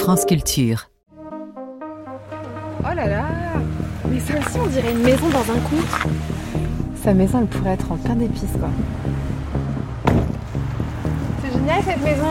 France Culture. Oh là là, mais ça aussi on dirait une maison dans un conte. Sa maison elle pourrait être en plein d'épices quoi. C'est génial cette maison.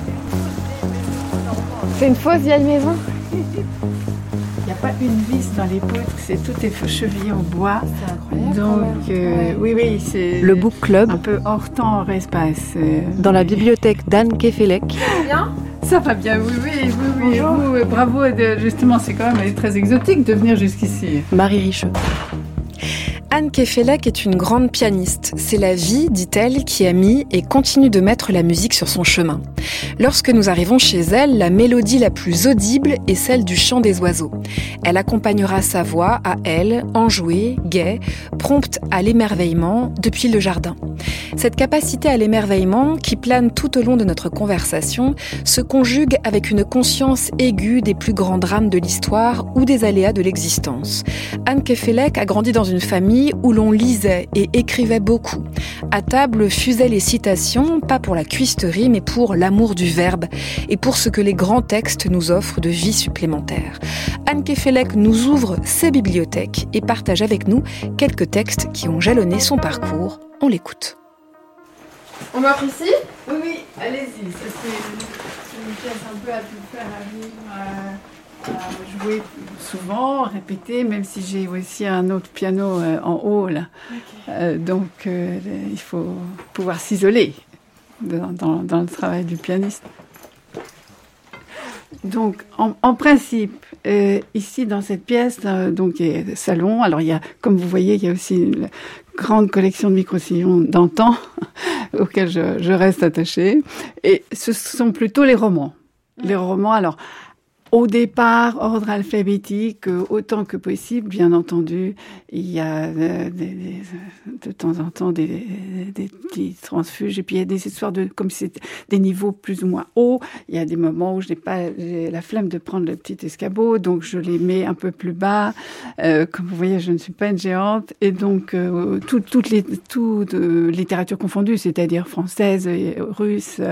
C'est une fausse vieille maison. Il n'y a pas une vis dans les poutres, tout est chevillé en bois. C'est incroyable. Donc oui, c'est Le Book Club, un peu hors temps, hors espace. dans la bibliothèque d'Anne Kefelec. Bien. Ça va bien, oui. Bonjour. Vous, bravo, justement, c'est quand même très exotique de venir jusqu'ici. Marie Richeux. Anne Kefelec est une grande pianiste. C'est la vie, dit-elle, qui a mis et continue de mettre la musique sur son chemin. Lorsque nous arrivons chez elle, la mélodie la plus audible est celle du chant des oiseaux. Elle accompagnera sa voix à elle, enjouée, gaie, prompte à l'émerveillement depuis le jardin. Cette capacité à l'émerveillement, qui plane tout au long de notre conversation, se conjugue avec une conscience aiguë des plus grands drames de l'histoire ou des aléas de l'existence. Anne Kefelec a grandi dans une famille où l'on lisait et écrivait beaucoup. À table fusaient les citations, pas pour la cuisterie, mais pour l'amour du verbe et pour ce que les grands textes nous offrent de vie supplémentaire. Anne Kefelec nous ouvre ses bibliothèques et partage avec nous quelques textes qui ont jalonné son parcours. On l'écoute. On m'offre ici? Oui, allez-y. Ça, c'est une pièce un peu à tout faire, à vivre, à jouer souvent, répéter, même si j'ai aussi un autre piano en haut, là. Okay. Donc, il faut pouvoir s'isoler dans le travail du pianiste. Donc, en principe, ici dans cette pièce, donc il y a le salon. Alors, il y a, comme vous voyez, il y a aussi une grande collection de micro-sillons d'antan auxquels je reste attachée. Et ce sont plutôt les romans. Les romans, alors, au départ, ordre alphabétique, autant que possible, bien entendu. Il y a de temps en temps des petits transfuges. Et puis, il y a des histoires comme c'est des niveaux plus ou moins hauts. Il y a des moments où j'ai la flemme de prendre le petit escabeau, donc je les mets un peu plus bas. Comme vous voyez, je ne suis pas une géante. Et donc, toute littérature confondue, c'est-à-dire française, russe,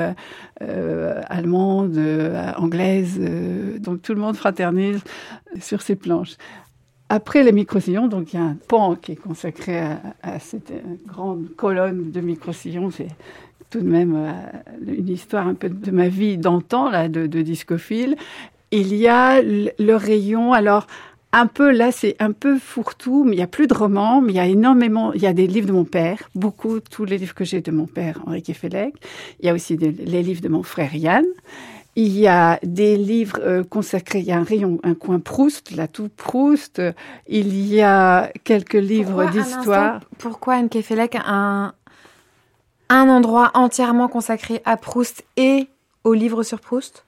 allemande, anglaise, donc tout le monde fraternise sur ces planches. Après les micro-sillons, donc il y a un pan qui est consacré à cette grande colonne de micro-sillons. C'est tout de même une histoire un peu de ma vie d'antan, là, de discophile. Il y a le rayon, alors un peu là, c'est un peu fourre-tout, mais il n'y a plus de romans, mais il y a énormément, il y a des livres de mon père, beaucoup, tous les livres que j'ai de mon père, Henri Kefelec. Il y a aussi les livres de mon frère Yann. Il y a des livres consacrés, il y a un rayon, un coin Proust, là tout Proust. Il y a quelques livres d'histoire. Pourquoi Anne Kefelec un endroit entièrement consacré à Proust et aux livres sur Proust?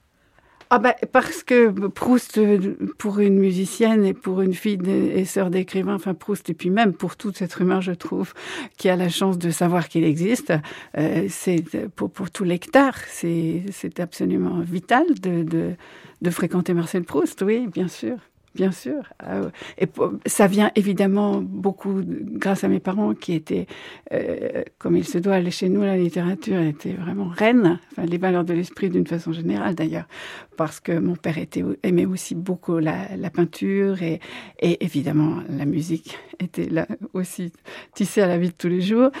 Parce que Proust, pour une musicienne et pour une fille et sœur d'écrivain, enfin Proust, et puis même pour toute cette rumeur, je trouve, qui a la chance de savoir qu'il existe, c'est pour tout lecteur, c'est absolument vital de fréquenter Marcel Proust, oui, bien sûr. Bien sûr. Et ça vient évidemment beaucoup grâce à mes parents qui étaient, comme il se doit aller chez nous, la littérature était vraiment reine, enfin, les valeurs de l'esprit d'une façon générale d'ailleurs, parce que mon père aimait aussi beaucoup la peinture et évidemment la musique était là aussi tissée à la vie de tous les jours.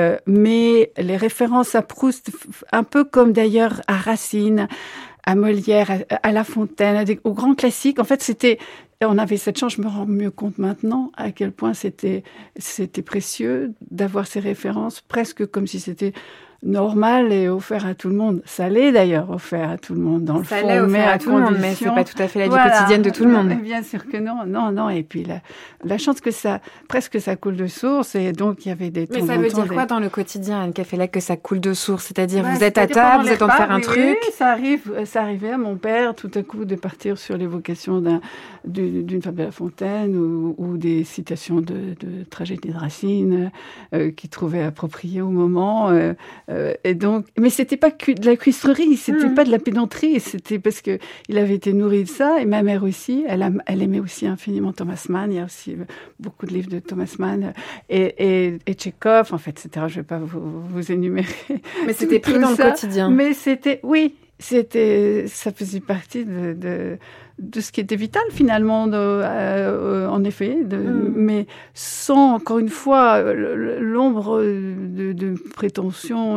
Mais les références à Proust, un peu comme d'ailleurs à Racine, à Molière, à La Fontaine, aux grands classiques. En fait, on avait cette chance, je me rends mieux compte maintenant, à quel point c'était précieux d'avoir ces références, presque comme si c'était normal et offert à tout le monde. Ça l'est d'ailleurs offert à tout le monde dans le fond, mais à tout le monde, mais c'est pas tout à fait la vie quotidienne de tout le monde. Bien sûr que non. Et puis la chance que ça coule de source, et donc il y avait des. Mais ça veut dire quoi dans le quotidien, Anne Kefelec, que ça coule de source? C'est-à-dire vous êtes à table, vous êtes en train de faire un truc. Oui, ça arrivait à mon père tout à coup de partir sur l'évocation d'une fable de La Fontaine ou des citations de tragédie de Racine qu'il trouvait appropriées au moment. Et donc, mais c'était pas de la cuistrerie, c'était pas de la pédanterie, c'était parce que il avait été nourri de ça, et ma mère aussi, elle aimait aussi infiniment Thomas Mann. Il y a aussi beaucoup de livres de Thomas Mann et Tchekhov, en fait, etc. Je vais pas vous énumérer. Mais c'était pris dans le quotidien. Mais c'était, oui. ça faisait partie de ce qui était vital finalement, en effet, mais sans, encore une fois, l'ombre de prétention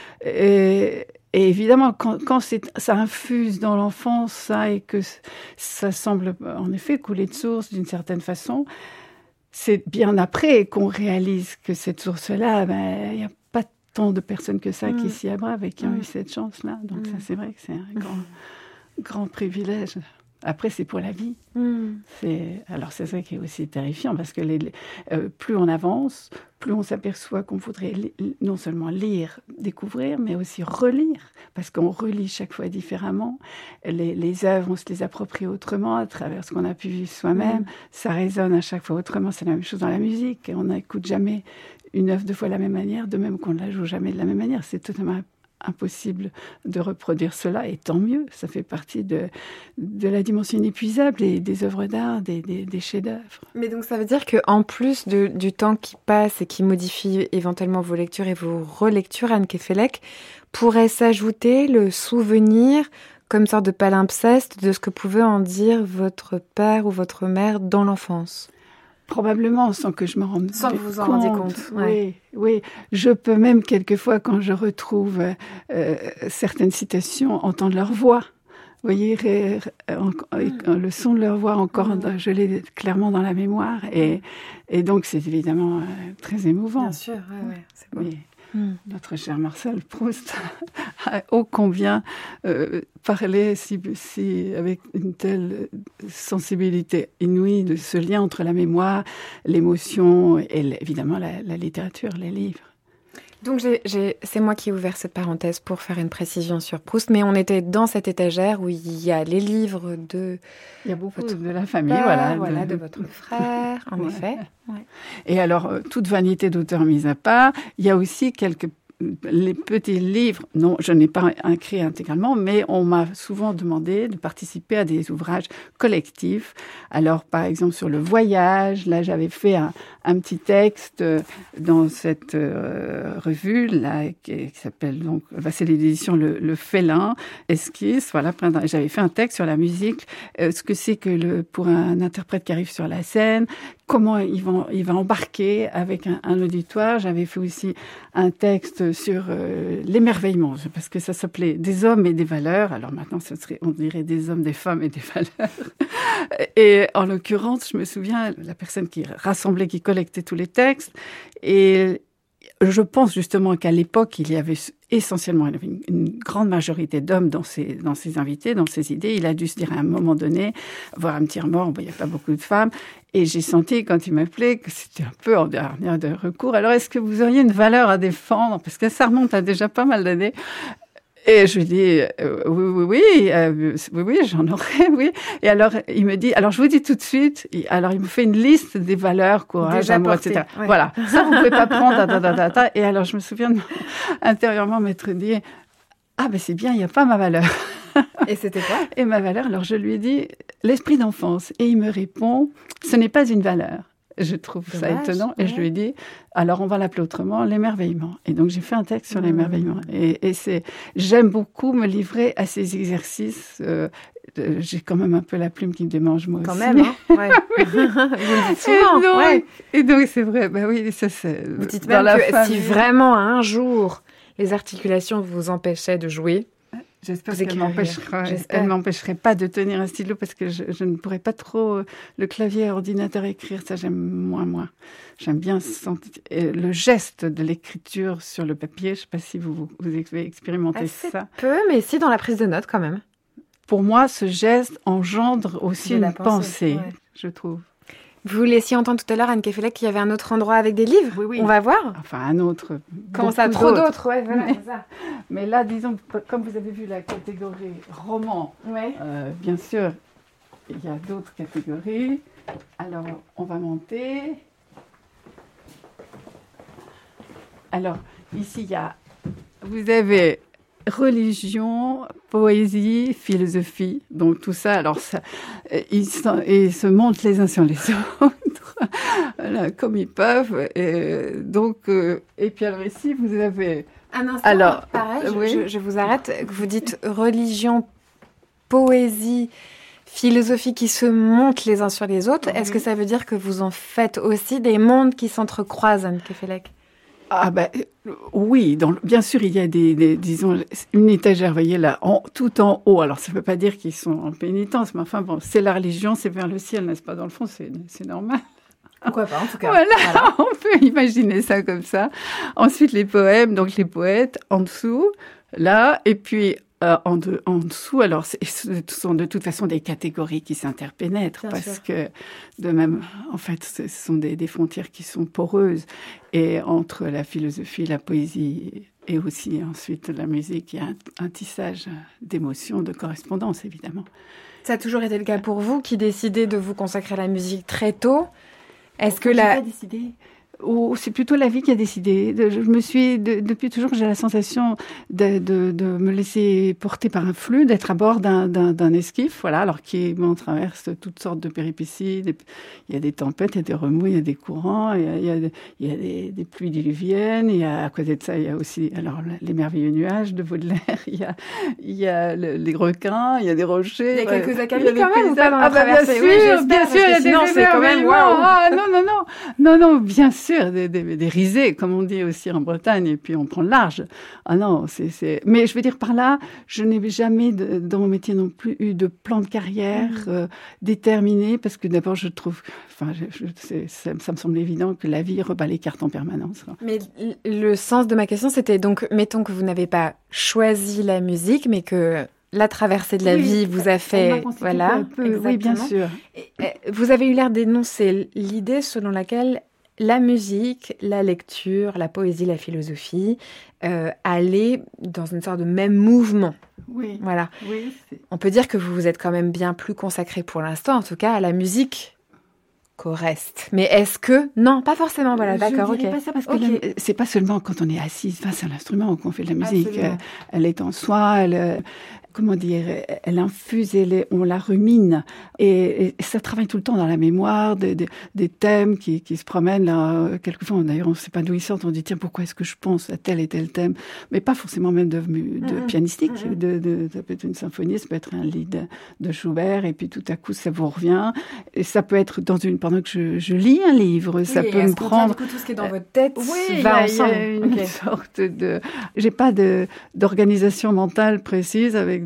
et évidemment, quand ça infuse dans l'enfance, ça, et que ça semble en effet couler de source d'une certaine façon, c'est bien après qu'on réalise que cette source-là, il n'y a pas tant de personnes que ça qui s'y abreuvent et qui ont eu cette chance-là. Donc ça, c'est vrai que c'est un grand privilège. Après, c'est pour la vie. Alors, c'est ça qui est aussi terrifiant, parce que plus on avance, plus on s'aperçoit qu'on voudrait non seulement lire, découvrir, mais aussi relire, parce qu'on relit chaque fois différemment. Les œuvres, on se les approprie autrement à travers ce qu'on a pu vivre soi-même. Ça résonne à chaque fois autrement. C'est la même chose dans la musique. On n'écoute jamais une œuvre deux fois de la même manière, de même qu'on ne la joue jamais de la même manière. C'est totalement impossible de reproduire cela, et tant mieux. Ça fait partie de la dimension inépuisable et des œuvres d'art, des chefs-d'œuvre. Mais donc ça veut dire qu'en plus du temps qui passe et qui modifie éventuellement vos lectures et vos relectures, Anne Queffélec, pourrait s'ajouter le souvenir comme sorte de palimpseste de ce que pouvait en dire votre père ou votre mère dans l'enfance. Probablement, sans que je me rende compte. Sans que vous vous en rendiez compte. Ouais. Oui. Je peux même, quelquefois, quand je retrouve certaines citations, entendre leur voix. Vous voyez, le son de leur voix encore, je l'ai clairement dans la mémoire. Et donc, c'est évidemment très émouvant. Bien sûr, c'est beau. Oui. Notre cher Marcel Proust a ô combien parlé avec une telle sensibilité inouïe de ce lien entre la mémoire, l'émotion et évidemment la littérature, les livres. Donc c'est moi qui ai ouvert cette parenthèse pour faire une précision sur Proust, mais on était dans cette étagère où il y a les livres de... Il y a beaucoup de la famille, de votre frère, en effet. Ouais. Et alors, toute vanité d'auteur mise à part, il y a aussi les petits livres. Non, je n'ai pas écrit intégralement, mais on m'a souvent demandé de participer à des ouvrages collectifs. Alors, par exemple, sur le voyage, là, j'avais fait un petit texte dans cette revue là qui s'appelle donc, c'est l'édition Le Félin, esquisse. Voilà, j'avais fait un texte sur la musique, ce que c'est que pour un interprète qui arrive sur la scène, comment il va embarquer avec un auditoire. J'avais fait aussi un texte sur l'émerveillement, parce que ça s'appelait Des hommes et des valeurs. Alors maintenant, on dirait des hommes, des femmes et des valeurs. Et en l'occurrence, je me souviens, la personne qui rassemblait, qui collectait tous les textes, et je pense justement qu'à l'époque, il y avait essentiellement une grande majorité d'hommes dans ses invités, dans ses idées. Il a dû se dire à un moment donné, voir un petit remords, il n'y a pas beaucoup de femmes. Et j'ai senti, quand il m'appelait, que c'était un peu en dernière de recours. Alors, est-ce que vous auriez une valeur à défendre? Parce que ça remonte à déjà pas mal d'années. Et je lui dis, oui, j'en aurais, oui. Et alors, il me dit, alors je vous dis tout de suite, alors il me fait une liste des valeurs, courage, amour, etc. Ouais. Voilà, ça vous pouvez pas prendre, Et alors je me souviens intérieurement m'être dit, c'est bien, il n'y a pas ma valeur. Et c'était quoi? Et ma valeur, alors je lui ai dit, l'esprit d'enfance. Et il me répond, ce n'est pas une valeur. Je trouve ça étonnant. Et je lui ai dit, alors on va l'appeler autrement, l'émerveillement. Et donc j'ai fait un texte sur l'émerveillement. Et j'aime beaucoup me livrer à ces exercices. J'ai quand même un peu la plume qui me démange, moi quand aussi. Quand même, hein. Ouais. Vous le dites souvent. Et donc c'est vrai, oui, ça c'est... Vous dites même que si vraiment un jour les articulations vous empêchaient de jouer... J'espère qu'elle m'empêcherait pas de tenir un stylo, parce que je ne pourrais pas trop le clavier ordinateur écrire, ça j'aime moins. J'aime bien le geste de l'écriture sur le papier. Je ne sais pas si vous avez expérimenté ça. Peu, mais si, dans la prise de notes quand même. Pour moi, ce geste engendre aussi une pensée, je trouve. Vous laissiez entendre tout à l'heure, Anne Queffélec, qu'il y avait un autre endroit avec des livres. Oui. On va voir. Enfin, un autre. Comment ça, trop d'autres, ouais, voilà, c'est ça. Mais là, disons, comme vous avez vu la catégorie roman, bien sûr, il y a d'autres catégories. Alors, on va monter. Alors, ici, vous avez religion, poésie, philosophie, donc tout ça, alors ça, ils se montent les uns sur les autres, voilà, comme ils peuvent, et puis alors ici, vous avez Un instant, Alors, pareil, oui. je vous arrête. Vous dites religion, poésie, philosophie qui se montent les uns sur les autres. Oui. Est-ce que ça veut dire que vous en faites aussi des mondes qui s'entrecroisent, Anne Kefelec? Ah ben oui, bien sûr il y a disons une étagère, vous voyez là, tout en haut. Alors ça ne veut pas dire qu'ils sont en pénitence, mais enfin bon, c'est la religion, c'est vers le ciel, n'est-ce pas? Dans le fond, c'est normal. Pourquoi pas, en tout cas. Voilà, on peut imaginer ça comme ça. Ensuite les poèmes, donc les poètes en dessous, là, et puis en dessous, alors ce sont de toute façon des catégories qui s'interpénètrent, Bien parce sûr. que de même, en fait, ce sont des frontières qui sont poreuses. Et entre la philosophie, la poésie et aussi ensuite la musique, il y a un tissage d'émotions, de correspondance, évidemment. Ça a toujours été le cas pour vous qui décidez de vous consacrer à la musique très tôt. Est-ce que J'ai la... pas décidé. Ou c'est plutôt la vie qui a décidé. Je me suis, depuis toujours, j'ai la sensation de me laisser porter par un flux, d'être à bord d'un esquif, voilà, alors on traverse toutes sortes de péripéties. Il y a des tempêtes, il y a des remous, il y a des courants, il y a des pluies diluviennes, à côté de ça, il y a aussi, alors, les merveilleux nuages de Baudelaire, il y a les requins, il y a des rochers. Il y a quelques il acabits y a des quand même, ou pas, paysages. dans la Ah bah bien traversée? sûr, Oui, j'espère, bien parce sûr, que il y a sinon, des c'est quand même émerveillements. waouh. Ah non, bien sûr, des risées, comme on dit aussi en Bretagne, et puis on prend le large. Ah non, mais je veux dire par là, je n'ai jamais dans mon métier non plus eu de plan de carrière déterminé, parce que d'abord je trouve, enfin, ça me semble évident que la vie rebat les cartes en permanence. Mais le sens de ma question, c'était donc, mettons que vous n'avez pas choisi la musique, mais que la traversée de la vie vous a fait, voilà, oui, bien sûr. Vous avez eu l'air d'énoncer l'idée selon laquelle la musique, la lecture, la poésie, la philosophie allaient dans une sorte de même mouvement. Oui. Voilà. Oui, on peut dire que vous vous êtes quand même bien plus consacré pour l'instant, en tout cas, à la musique qu'au reste. Mais est-ce que... Non, pas forcément, voilà, d'accord, ok. Je dirais pas ça parce que okay. c'est pas seulement quand on est assise face à l'instrument qu'on fait de la musique. Absolument. Elle est en soi, comment dire, elle infuse, on la rumine. Et ça travaille tout le temps dans la mémoire, des thèmes qui se promènent là. Quelquefois, d'ailleurs, on ne sait pas d'où ils sortent. On dit, tiens, pourquoi est-ce que je pense à tel et tel thème? Mais pas forcément même de pianistique. Ça peut être une symphonie, ça peut être un lied de Schubert, et puis tout à coup, ça vous revient. Et ça peut être pendant que je lis un livre, ça peut me prendre... Du coup, tout ce qui est dans votre tête oui, va ensemble. Il y a une sorte de... J'ai pas d'organisation mentale précise avec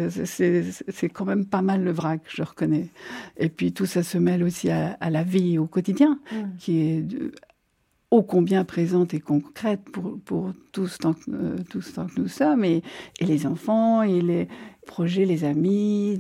c'est quand même pas mal le vrac, je reconnais. Et puis tout ça se mêle aussi à la vie au quotidien, qui est ô combien présente et concrète pour tous tant que nous sommes, et les enfants, et les projets, les amis,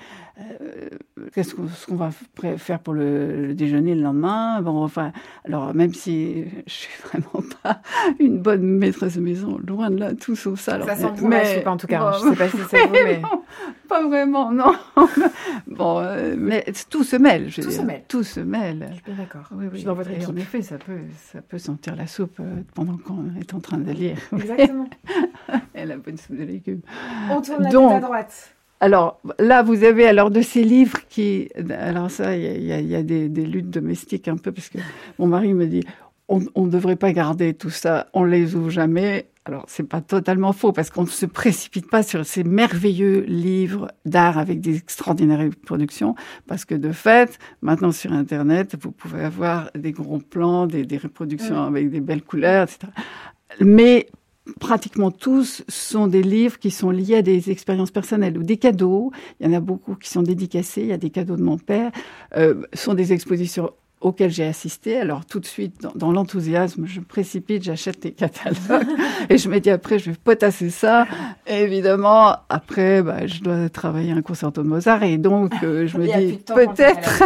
qu'est-ce qu'on va faire pour le déjeuner le lendemain. Bon, enfin, alors même si je suis vraiment pas une bonne maîtresse de maison, loin de là, tout sauf ça. Alors, ça sent pas en tout cas. Bon, je sais pas si c'est vous, mais non, pas vraiment, non. Bon, mais tout se mêle. Tout se mêle. Je suis bien d'accord. Oui, Je suis dans votre et équipe. en effet, ça peut sentir la soupe pendant qu'on est en train de lire. Exactement. Et la bonne soupe de légumes. On tourne la tête à droite. Alors là, vous avez de ces livres qui... Alors ça, il y a des luttes domestiques un peu, parce que mon mari me dit, on ne devrait pas garder tout ça, on les ouvre jamais. Alors, c'est pas totalement faux, parce qu'on ne se précipite pas sur ces merveilleux livres d'art avec des extraordinaires productions, parce que de fait, maintenant sur Internet, vous pouvez avoir des gros plans, des reproductions avec des belles couleurs, etc. Mais pratiquement tous sont des livres qui sont liés à des expériences personnelles ou des cadeaux. Il y en a beaucoup qui sont dédicacés. Il y a des cadeaux de mon père. Sont des expositions auxquelles j'ai assisté. Alors tout de suite, dans l'enthousiasme, je me précipite, j'achète des catalogues et je me dis après, je vais potasser ça. Et évidemment, après, je dois travailler un concerto de Mozart et donc je me dis peut-être...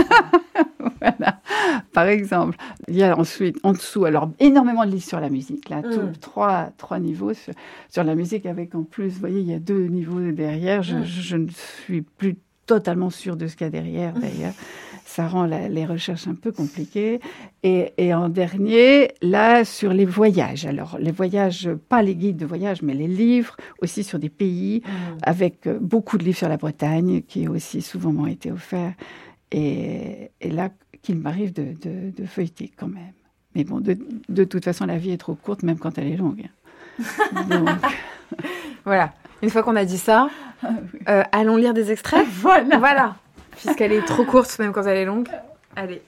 Voilà. Par exemple, il y a ensuite, en dessous, alors énormément de livres sur la musique. Là, trois niveaux sur la musique, avec en plus, vous voyez, il y a 2 niveaux derrière. Je ne suis plus totalement sûre de ce qu'il y a derrière, d'ailleurs. Ça rend les recherches un peu compliquées. Et en dernier, là, sur les voyages. Alors, les voyages, pas les guides de voyage, mais les livres, aussi sur des pays, avec beaucoup de livres sur la Bretagne, qui aussi souvent m'ont été offerts. Et là, qu'il m'arrive de feuilleter quand même. Mais bon, de toute façon, la vie est trop courte, même quand elle est longue. Donc... Voilà. Une fois qu'on a dit ça, allons lire des extraits. Voilà. Puisqu'elle est trop courte, même quand elle est longue. Allez.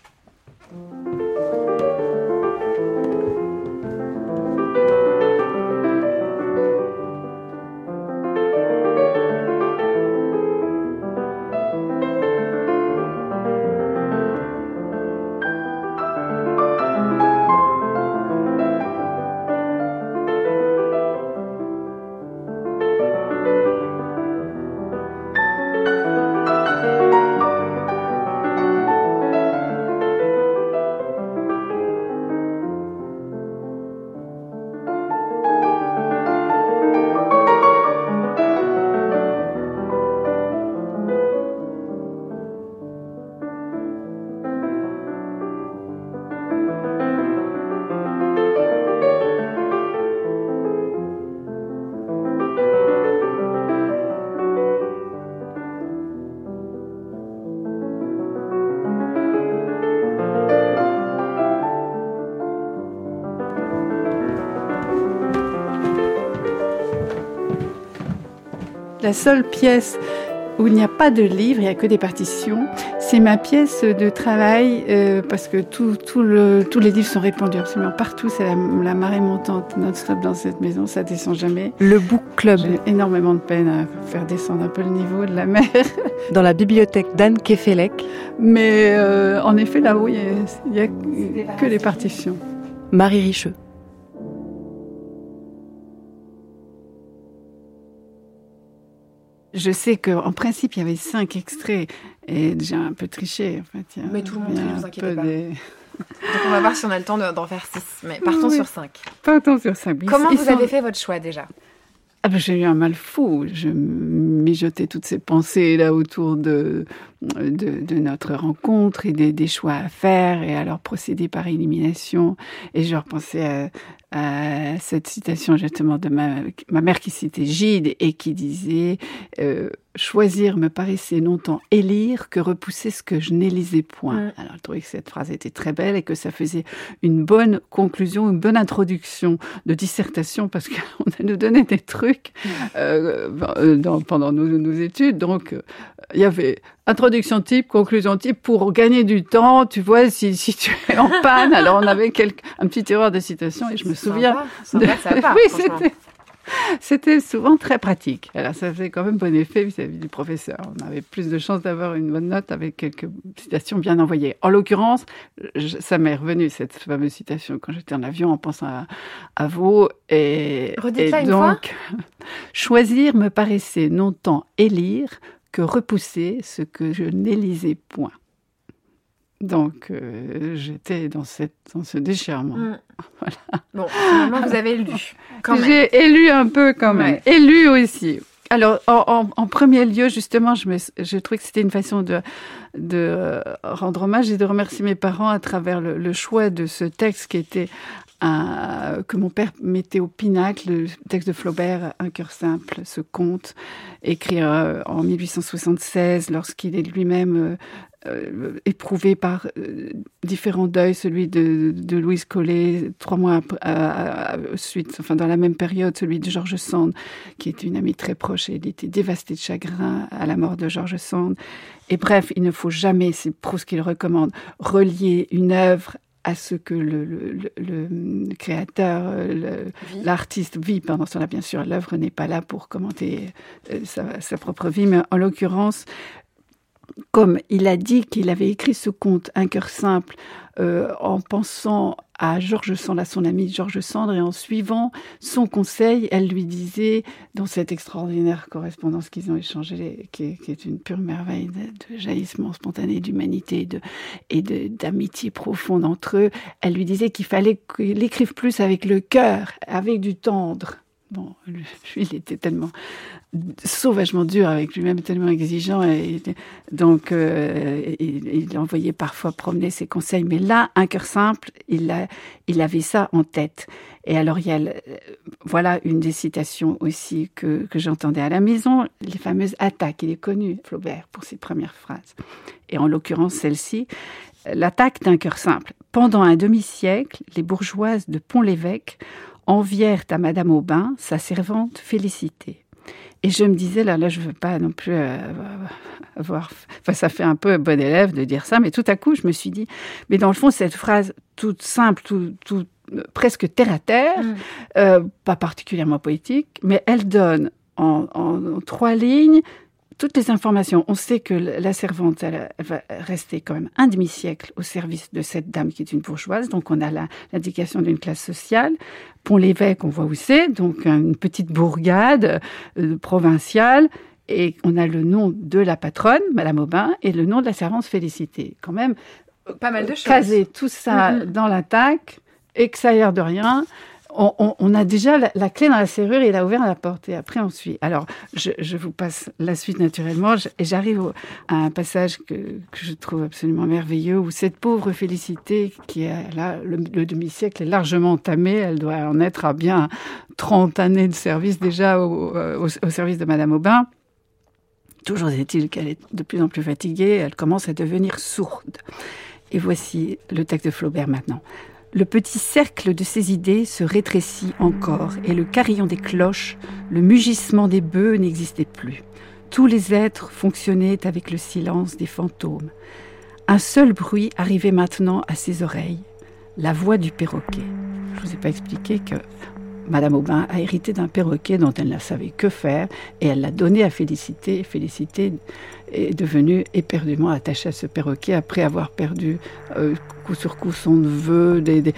La seule pièce où il n'y a pas de livre, il n'y a que des partitions, c'est ma pièce de travail, parce que tous les livres sont répandus absolument partout. C'est la marée montante non-stop dans cette maison, ça descend jamais. Le Book Club. J'ai énormément de peine à faire descendre un peu le niveau de la mer. Dans la bibliothèque d'Anne Kefelec. Mais en effet, là-haut, il n'y a que les partitions. Marie Richeux. Je sais qu'en principe, il y avait 5 extraits. Et j'ai un peu triché, en fait. Mais tout le monde ne vous inquiétez pas. Donc on va voir si on a le temps d'en faire 6. Mais partons sur 5. Partons sur 5. Comment vous avez fait votre choix déjà ? J'ai eu un mal fou. Je mijotais toutes ces pensées là autour de notre rencontre et des choix à faire, et alors procéder par élimination. Et je repensais à cette citation justement de ma mère qui citait Gide et qui disait choisir me paraissait non tant élire que repousser ce que je n'élisais point. Alors je trouvais que cette phrase était très belle et que ça faisait une bonne conclusion, une bonne introduction de dissertation, parce qu'on nous donnait des trucs pendant nos études. Donc il y avait introduction type, conclusion type, pour gagner du temps, tu vois, si tu es en panne. Alors on avait un petit erreur de citation et je me souviens. Sympa, ça part, oui, c'était souvent très pratique. Alors ça faisait quand même bon effet vis-à-vis du professeur. On avait plus de chances d'avoir une bonne note avec quelques citations bien envoyées. En l'occurrence, ça m'est revenu cette fameuse citation quand j'étais en avion en pensant à vous. Redites-la une fois. Choisir me paraissait non tant élire que repousser ce que je n'élisais point. Donc, j'étais dans ce déchirement. Voilà. Bon, finalement, vous avez lu, quand même. J'ai élu un peu, quand même. Ouais. Élu aussi. Alors, en premier lieu, justement, je trouvais que c'était une façon de rendre hommage et de remercier mes parents à travers le choix de ce texte qui était que mon père mettait au pinacle, le texte de Flaubert, Un cœur simple, ce conte, écrit en 1876, lorsqu'il est lui-même éprouvé par différents deuils, celui de Louise Collet, 3 mois suite, enfin dans la même période, celui de George Sand, qui était une amie très proche, et il était dévasté de chagrin à la mort de George Sand. Et bref, il ne faut jamais, c'est Proust qui le recommande, relier une œuvre à ce que le créateur, l'artiste vit pendant ce temps-là. Bien sûr, l'œuvre n'est pas là pour commenter sa propre vie, mais en l'occurrence, comme il a dit qu'il avait écrit ce conte, Un cœur simple, en pensant à George Sand, à son ami George Sand, et en suivant son conseil, elle lui disait, dans cette extraordinaire correspondance qu'ils ont échangée, qui est une pure merveille de jaillissement spontané d'humanité et d'amitié profonde entre eux, elle lui disait qu'il fallait qu'il écrive plus avec le cœur, avec du tendre. Bon, lui, il était tellement sauvagement dur avec lui-même, tellement exigeant, et donc il envoyait parfois promener ses conseils. Mais là, Un cœur simple, il avait ça en tête. Et alors il y a voilà une des citations aussi que j'entendais à la maison, les fameuses attaques. Il est connu, Flaubert, pour ses premières phrases. Et en l'occurrence celle-ci, l'attaque d'Un cœur simple. Pendant un demi-siècle, les bourgeoises de Pont-l'Évêque envièrent à Madame Aubin, sa servante, Félicité. Et je me disais, là je veux pas non plus avoir... Enfin, ça fait un peu bon élève de dire ça, mais tout à coup, je me suis dit, mais dans le fond, cette phrase toute simple, tout presque terre à terre, pas particulièrement poétique, mais elle donne en 3 lignes toutes les informations. On sait que la servante, elle va rester quand même un demi-siècle au service de cette dame qui est une bourgeoise. Donc, on a l'indication d'une classe sociale. Pont-l'Évêque, on voit où c'est. Donc, une petite bourgade provinciale. Et on a le nom de la patronne, Madame Aubin, et le nom de la servante Félicité. Quand même, pas mal de choses. Caser tout ça dans l'attaque, et que ça a l'air de rien... On a déjà la clé dans la serrure et il a ouvert la porte. Et après, on suit. Alors, je vous passe la suite naturellement. Et j'arrive à un passage que je trouve absolument merveilleux, où cette pauvre Félicité, qui est là, le demi-siècle est largement entamé, elle doit en être à bien 30 années de service déjà au service de Madame Aubin. Toujours est-il qu'elle est de plus en plus fatiguée, elle commence à devenir sourde. Et voici le texte de Flaubert maintenant. Le petit cercle de ses idées se rétrécit encore et le carillon des cloches, le mugissement des bœufs n'existait plus. Tous les êtres fonctionnaient avec le silence des fantômes. Un seul bruit arrivait maintenant à ses oreilles, la voix du perroquet. Je ne vous ai pas expliqué que Madame Aubin a hérité d'un perroquet dont elle ne savait que faire et elle l'a donné à Félicité. Félicité est devenue éperdument attachée à ce perroquet après avoir perdu coup sur coup son neveu,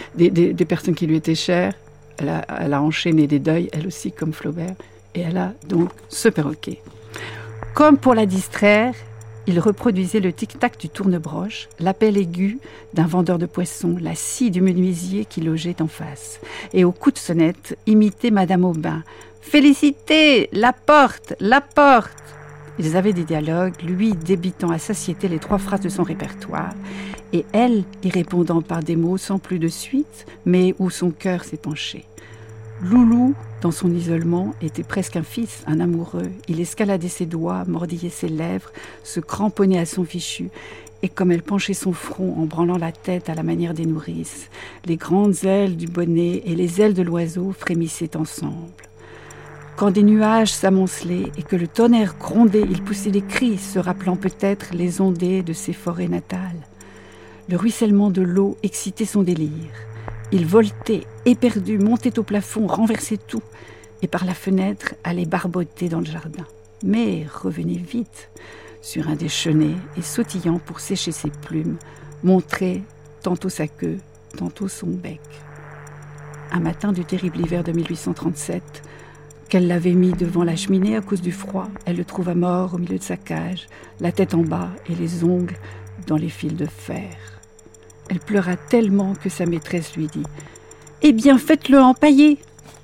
des personnes qui lui étaient chères. Elle a enchaîné des deuils, elle aussi, comme Flaubert, et elle a donc ce perroquet. Comme pour la distraire, il reproduisait le tic-tac du tourne-broche, l'appel aigu d'un vendeur de poissons, la scie du menuisier qui logeait en face. Et au coup de sonnette, imitait Madame Aubin. « Félicité, la porte, la porte !» Ils avaient des dialogues, lui débitant à satiété les 3 phrases de son répertoire, et elle y répondant par des mots sans plus de suite, mais où son cœur s'est penché. Loulou, dans son isolement, était presque un fils, un amoureux. Il escaladait ses doigts, mordillait ses lèvres, se cramponnait à son fichu. Et comme elle penchait son front en branlant la tête à la manière des nourrices, les grandes ailes du bonnet et les ailes de l'oiseau frémissaient ensemble. Quand des nuages s'amoncelaient et que le tonnerre grondait, il poussait des cris, se rappelant peut-être les ondées de ses forêts natales. Le ruissellement de l'eau excitait son délire. Il voltait, éperdu, montait au plafond, renversait tout, et par la fenêtre allait barboter dans le jardin. Mais revenait vite sur un des chenets et sautillant pour sécher ses plumes, montrait tantôt sa queue, tantôt son bec. Un matin du terrible hiver de 1837, qu'elle l'avait mis devant la cheminée à cause du froid, elle le trouva mort au milieu de sa cage, la tête en bas et les ongles dans les fils de fer. Elle pleura tellement que sa maîtresse lui dit « Eh bien, faites-le empailler !»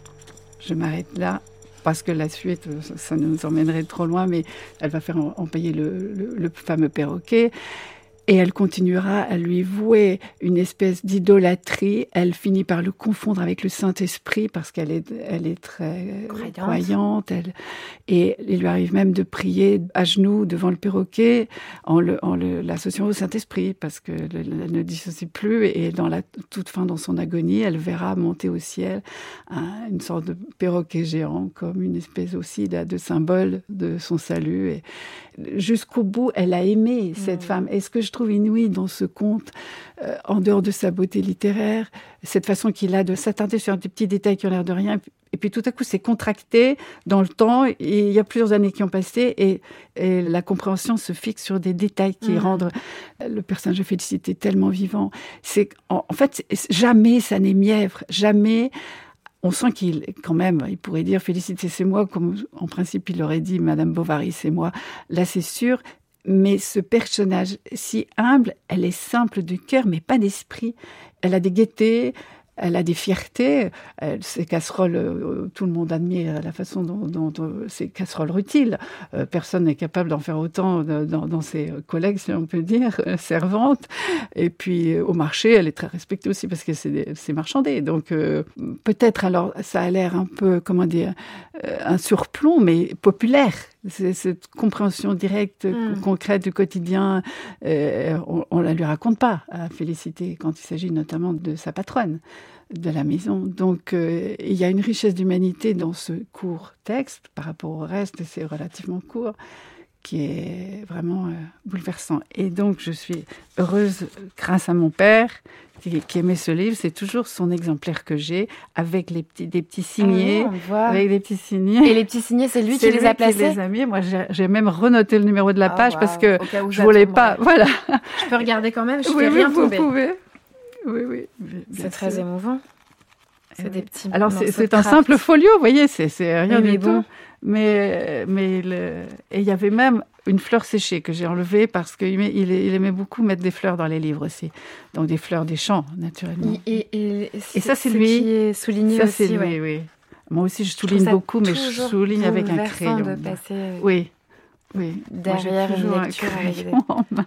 Je m'arrête là, parce que la suite, ça nous emmènerait trop loin, mais elle va faire empailler le fameux perroquet. Et elle continuera à lui vouer une espèce d'idolâtrie. Elle finit par le confondre avec le Saint-Esprit parce qu'elle est très croyante. Et il lui arrive même de prier à genoux devant le perroquet en l'associant au Saint-Esprit parce qu'elle ne dissocie plus. Et dans la toute fin, dans son agonie, elle verra monter au ciel une sorte de perroquet géant comme une espèce aussi de symbole de son salut. Et jusqu'au bout, elle a aimé cette femme. Et ce que je trouve inouï dans ce conte, en dehors de sa beauté littéraire, cette façon qu'il a de s'attarder sur des petits détails qui ont l'air de rien, et puis tout à coup c'est contracté dans le temps, et il y a plusieurs années qui ont passé, et la compréhension se fixe sur des détails qui rendent le personnage de Félicité tellement vivant. En fait, jamais ça n'est mièvre, jamais... On sent quand même, il pourrait dire « Félicité, c'est moi », comme en principe il aurait dit « Madame Bovary, c'est moi ». Là, c'est sûr, mais ce personnage si humble, elle est simple de cœur, mais pas d'esprit. Elle a des gaietés, elle a des fiertés. Ses casseroles, tout le monde admire la façon dont ces casseroles rutiles. Personne n'est capable d'en faire autant dans ses collègues, si on peut dire, servantes. Et puis, au marché, elle est très respectée aussi parce que c'est marchandé. Donc, peut-être, alors, ça a l'air un peu, comment dire, un surplomb, mais populaire. C'est cette compréhension directe, concrète du quotidien. On la lui raconte pas à Félicité quand il s'agit notamment de sa patronne de la maison. Donc, il y a une richesse d'humanité dans ce court texte par rapport au reste, c'est relativement court, qui est vraiment bouleversant. Et donc, je suis heureuse, grâce à mon père, qui aimait ce livre. C'est toujours son exemplaire que j'ai, avec des petits signés. Avec des petits signés. Et les petits signés, c'est lui qui les a placés? C'est lui qui les a mis. Moi, j'ai même renoté le numéro de la page parce que je voulais pas... Voilà. Je peux regarder quand même, je oui, fais rien tomber. Vous pouvez. Oui. C'est très émouvant. C'est des petits... Alors, c'est un simple folio, vous voyez, c'est rien du tout. Mais il y avait même une fleur séchée que j'ai enlevée parce qu'il aimait beaucoup mettre des fleurs dans les livres aussi. Donc des fleurs des champs, naturellement. Et ça, c'est lui. Qui est souligné ça, aussi. C'est lui, oui. Moi aussi, je souligne beaucoup, mais je souligne avec un crayon. De passer oui. Derrière une lecture avec des...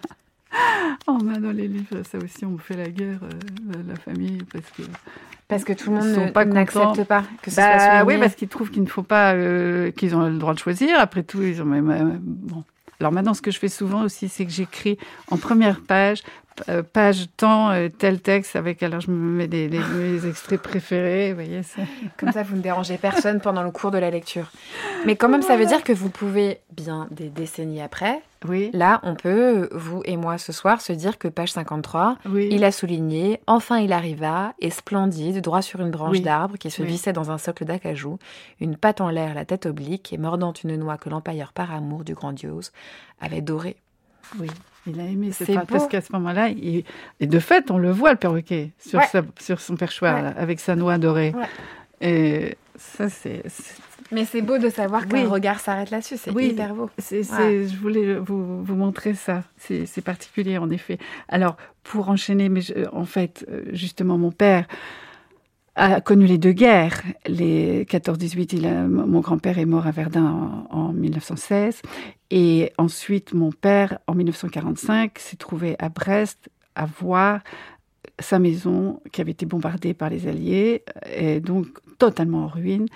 en main dans les livres. Ça aussi, on me fait la guerre, la famille, parce que tout le monde n'accepte pas que ce soit souligné. Oui, parce qu'ils trouvent qu'il ne faut pas, qu'ils ont le droit de choisir. Après tout, ils ont même... bon. Alors maintenant, ce que je fais souvent aussi, c'est que j'écris en première page temps, tel texte, alors je me mets mes extraits préférés, vous voyez ça. Comme ça, vous ne dérangez personne pendant le cours de la lecture. Mais quand même, ça veut dire que vous pouvez, bien des décennies après, là, on peut, vous et moi ce soir, se dire que page 53, il a souligné, enfin il arriva, et splendide, droit sur une branche d'arbre qui se vissait dans un socle d'acajou, une patte en l'air, la tête oblique, et mordant une noix que l'empailleur par amour du grandiose avait dorée. Oui. Il a aimé cette phrase parce qu'à ce moment-là, et de fait, on le voit, le perroquet, sur son perchoir, là, avec sa noix dorée. Ouais. Et ça, Mais c'est beau de savoir qu'un regard s'arrête là-dessus, c'est hyper beau. Je voulais vous montrer ça, c'est particulier en effet. Alors, pour enchaîner, en fait, justement, mon père a connu les deux guerres. Les 14-18, mon grand-père est mort à Verdun en 1916. Et ensuite, mon père, en 1945, s'est trouvé à Brest à voir sa maison qui avait été bombardée par les Alliés, et donc totalement en ruine.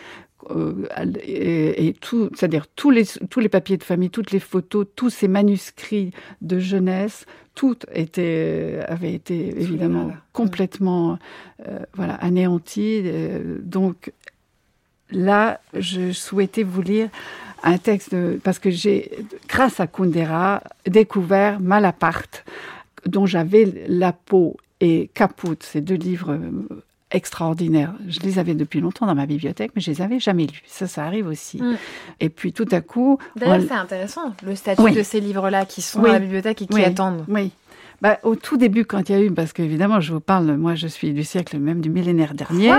Et tout, c'est-à-dire tous les papiers de famille, toutes les photos, tous ces manuscrits de jeunesse, tout avait été évidemment complètement anéanti. Donc là, je souhaitais vous lire un texte parce que j'ai, grâce à Kundera, découvert Malaparte, dont j'avais La peau et Caput, ces deux livres extraordinaires. Je les avais depuis longtemps dans ma bibliothèque, mais je les avais jamais lus. Ça arrive aussi. Et puis tout à coup... D'ailleurs, c'est intéressant, le statut de ces livres-là qui sont dans la bibliothèque et qui attendent. Oui. Au tout début, quand il y a eu... Parce qu'évidemment, je vous parle, moi, je suis du siècle même du millénaire dernier.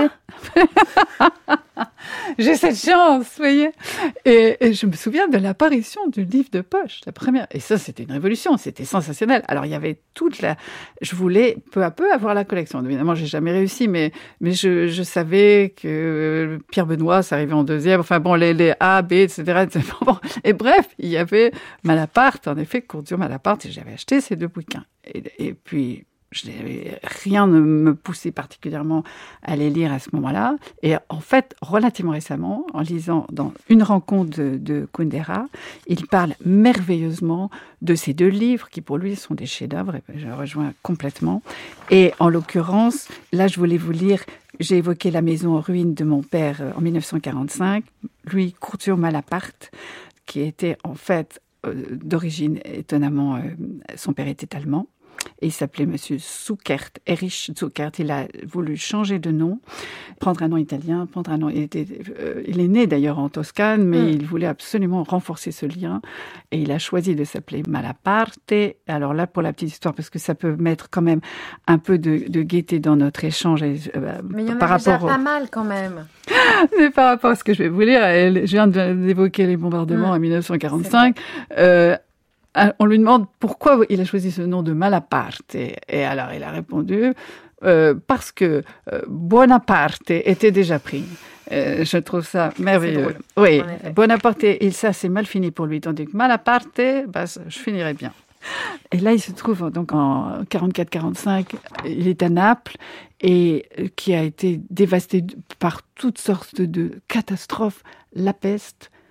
J'ai cette chance, vous voyez. Et je me souviens de l'apparition du livre de poche, la première. Et ça, c'était une révolution, c'était sensationnel. Alors, il y avait je voulais peu à peu avoir la collection. Évidemment, j'ai jamais réussi, mais je savais que Pierre Benoît, ça arrivait en deuxième. Enfin bon, les A, B, etc. Bon. Et bref, il y avait Malaparte, en effet, Curcio Malaparte, et j'avais acheté ces deux bouquins. Et puis... rien ne me poussait particulièrement à les lire à ce moment-là. Et en fait, relativement récemment, en lisant dans une rencontre de Kundera, il parle merveilleusement de ces deux livres qui, pour lui, sont des chefs-d'œuvre. Et je rejoins complètement. Et en l'occurrence, là, je voulais vous lire... J'ai évoqué La maison en ruine de mon père en 1945. Lui, Curcio Malaparte, qui était en fait d'origine étonnamment... son père était allemand. Et il s'appelait Monsieur Zuckert, Erich Zuckert. Il a voulu changer de nom, prendre un nom italien, prendre un nom... Il est né d'ailleurs en Toscane, mais il voulait absolument renforcer ce lien. Et il a choisi de s'appeler Malaparte. Alors là, pour la petite histoire, parce que ça peut mettre quand même un peu de gaieté dans notre échange. Mais il y en a déjà pas mal quand même. Mais par rapport à ce que je vais vous lire, je viens d'évoquer les bombardements en 1945. On lui demande pourquoi il a choisi ce nom de Malaparte. Et alors, il a répondu parce que Bonaparte était déjà pris. Je trouve ça merveilleux. Oui, Bonaparte, ça c'est mal fini pour lui. Tandis que Malaparte, je finirai bien. Et là, il se trouve donc en 44-45. Il est à Naples et qui a été dévasté par toutes sortes de catastrophes. La peste,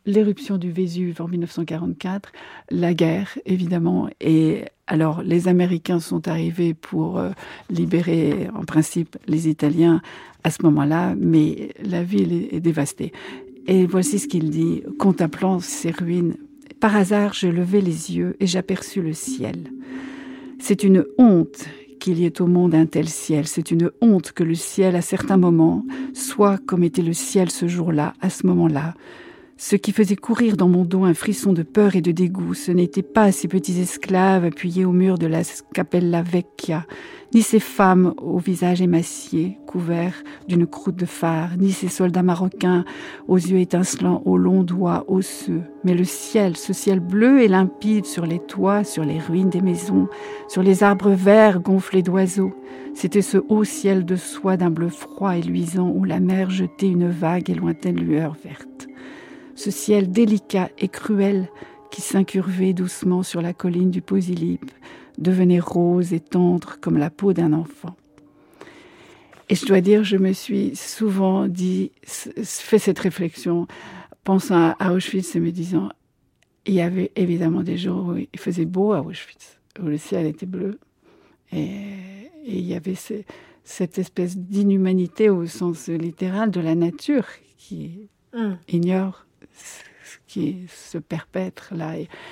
l'éruption du Vésuve en 1944, la guerre, évidemment. Et alors, les Américains sont arrivés pour libérer, en principe, les Italiens à ce moment-là, mais la ville est dévastée. Et voici ce qu'il dit, contemplant ces ruines. « Par hasard, je levai les yeux et j'aperçus le ciel. C'est une honte qu'il y ait au monde un tel ciel. C'est une honte que le ciel, à certains moments, soit comme était le ciel ce jour-là, à ce moment-là. Ce qui faisait courir dans mon dos un frisson de peur et de dégoût, ce n'étaient pas ces petits esclaves appuyés au mur de la Cappella Vecchia, ni ces femmes au visage émacié, couverts d'une croûte de phare, ni ces soldats marocains aux yeux étincelants, aux longs doigts osseux, mais le ciel, ce ciel bleu et limpide sur les toits, sur les ruines des maisons, sur les arbres verts gonflés d'oiseaux. C'était ce haut ciel de soie d'un bleu froid et luisant où la mer jetait une vague et lointaine lueur verte. Ce ciel délicat et cruel qui s'incurvait doucement sur la colline du Posillipe, devenait rose et tendre comme la peau d'un enfant. Et je dois dire, je me suis souvent fait cette réflexion, pensant à Auschwitz et me disant, il y avait évidemment des jours où il faisait beau à Auschwitz, où le ciel était bleu, et il y avait cette espèce d'inhumanité au sens littéral de la nature qui ignore ce qui se perpètre là.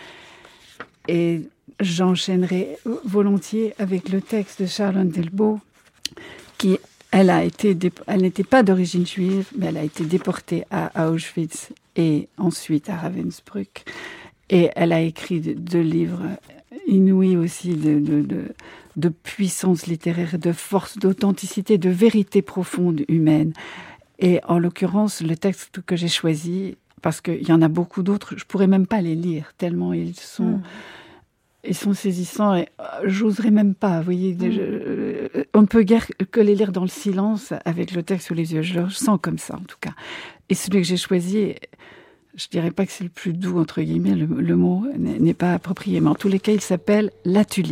Et j'enchaînerai volontiers avec le texte de Charlotte Delbo, qui, elle n'était pas d'origine juive, mais elle a été déportée à Auschwitz et ensuite à Ravensbrück. Et elle a écrit deux livres inouïs aussi de puissance littéraire, de force, d'authenticité, de vérité profonde humaine. Et en l'occurrence, le texte que j'ai choisi, parce qu'il y en a beaucoup d'autres, je pourrais même pas les lire, tellement ils sont saisissants et j'oserais même pas, vous voyez. On ne peut guère que les lire dans le silence avec le texte sous les yeux. Je le sens comme ça, en tout cas. Et celui que j'ai choisi, je dirais pas que c'est le plus doux, entre guillemets, le mot n'est pas approprié, mais en tous les cas, il s'appelle « La tulipe ».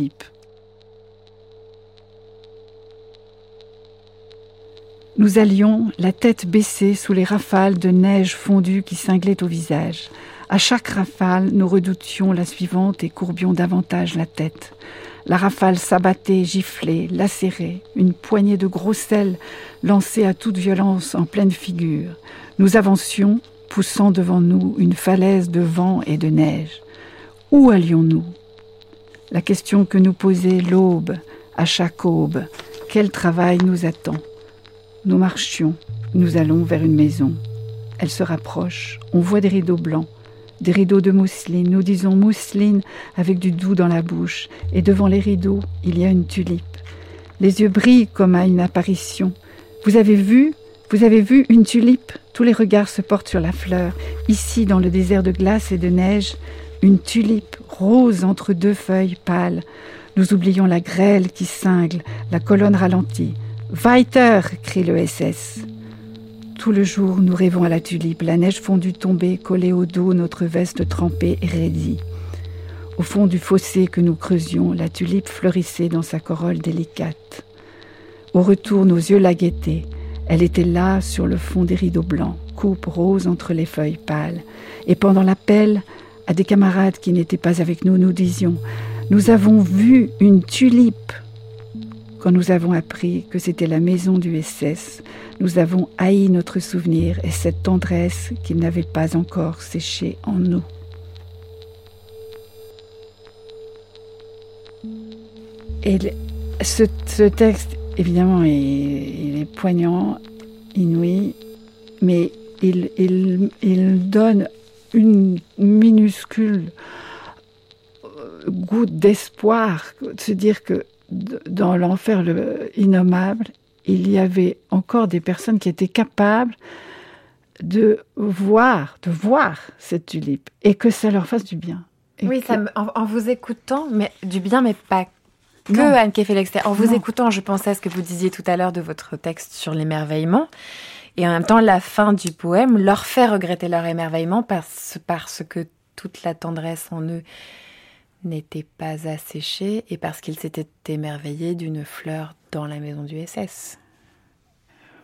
Nous allions, la tête baissée sous les rafales de neige fondue qui cinglaient au visage. À chaque rafale, nous redoutions la suivante et courbions davantage la tête. La rafale s'abattait, giflait, lacérait, une poignée de gros sel lancée à toute violence en pleine figure. Nous avancions, poussant devant nous une falaise de vent et de neige. Où allions-nous ? La question que nous posait l'aube, à chaque aube. Quel travail nous attend ? Nous marchions, nous allons vers une maison. Elle se rapproche, on voit des rideaux blancs, des rideaux de mousseline. Nous disons mousseline avec du doux dans la bouche. Et devant les rideaux, il y a une tulipe. Les yeux brillent comme à une apparition. Vous avez vu une tulipe ? Tous les regards se portent sur la fleur. Ici, dans le désert de glace et de neige, une tulipe rose entre deux feuilles pâles. Nous oublions la grêle qui cingle, la colonne ralentie. « Weiter !» crie le SS. Tout le jour, nous rêvons à la tulipe, la neige fondue tombée, collée au dos, notre veste trempée et raidie. Au fond du fossé que nous creusions, la tulipe fleurissait dans sa corolle délicate. Au retour, nos yeux la guettaient. Elle était là, sur le fond des rideaux blancs, coupe rose entre les feuilles pâles. Et pendant l'appel, à des camarades qui n'étaient pas avec nous, nous disions « Nous avons vu une tulipe !» Quand nous avons appris que c'était la maison du SS, nous avons haï notre souvenir et cette tendresse qui n'avait pas encore séché en nous. Et ce texte, évidemment, il est poignant, inouï, mais il donne une minuscule goutte d'espoir, de se dire que dans l'enfer innommable, il y avait encore des personnes qui étaient capables de voir cette tulipe et que ça leur fasse du bien. Oui, en vous écoutant, mais du bien, mais pas que Anne Kefelec. En vous écoutant, je pensais à ce que vous disiez tout à l'heure de votre texte sur l'émerveillement. Et en même temps, la fin du poème leur fait regretter leur émerveillement parce que toute la tendresse en eux n'était pas asséchée et parce qu'ils s'étaient émerveillés d'une fleur dans la maison du SS.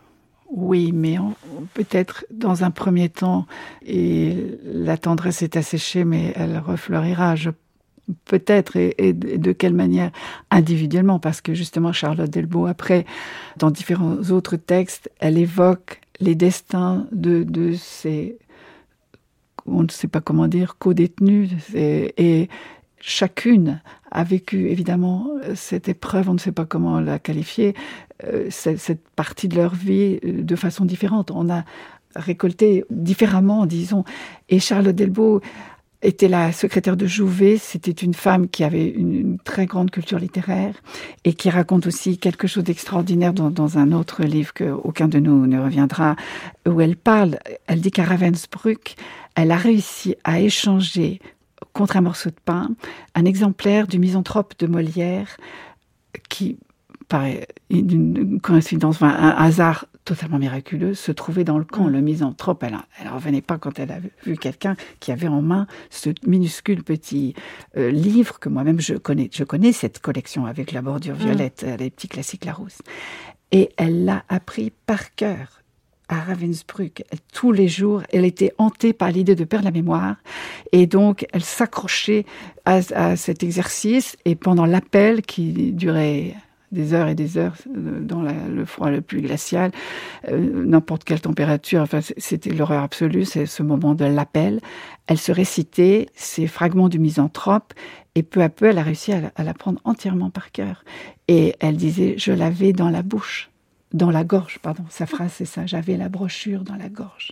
Oui, mais peut-être dans un premier temps, et la tendresse est asséchée, mais elle refleurira, peut-être, et de quelle manière individuellement, parce que justement Charlotte Delbo, après, dans différents autres textes, elle évoque les destins de ces, on ne sait pas comment dire, co-détenus, et chacune a vécu évidemment cette épreuve, on ne sait pas comment la qualifier, cette partie de leur vie de façon différente. On a récolté différemment, disons. Et Charlotte Delbo était la secrétaire de Jouvet. C'était une femme qui avait une très grande culture littéraire et qui raconte aussi quelque chose d'extraordinaire dans un autre livre qu'aucun de nous ne reviendra, où elle dit qu'à Ravensbrück, elle a réussi à échanger contre un morceau de pain un exemplaire du Misanthrope de Molière qui, par une coïncidence, un hasard totalement miraculeux, se trouvait dans le camp. Le Misanthrope, elle revenait pas quand elle a vu quelqu'un qui avait en main ce minuscule petit livre que moi-même je connais cette collection avec la bordure violette, les petits classiques Larousse. Et elle l'a appris par cœur à Ravensbrück. Tous les jours, elle était hantée par l'idée de perdre la mémoire. Et donc, elle s'accrochait à cet exercice. Et pendant l'appel, qui durait des heures et des heures dans le froid le plus glacial, n'importe quelle température, enfin, c'était l'horreur absolue, c'est ce moment de l'appel. Elle se récitait ces fragments du Misanthrope. Et peu à peu, elle a réussi à l'apprendre entièrement par cœur. Et elle disait, je l'avais dans la bouche. Dans la gorge, pardon, sa phrase c'est ça, j'avais la brochure dans la gorge.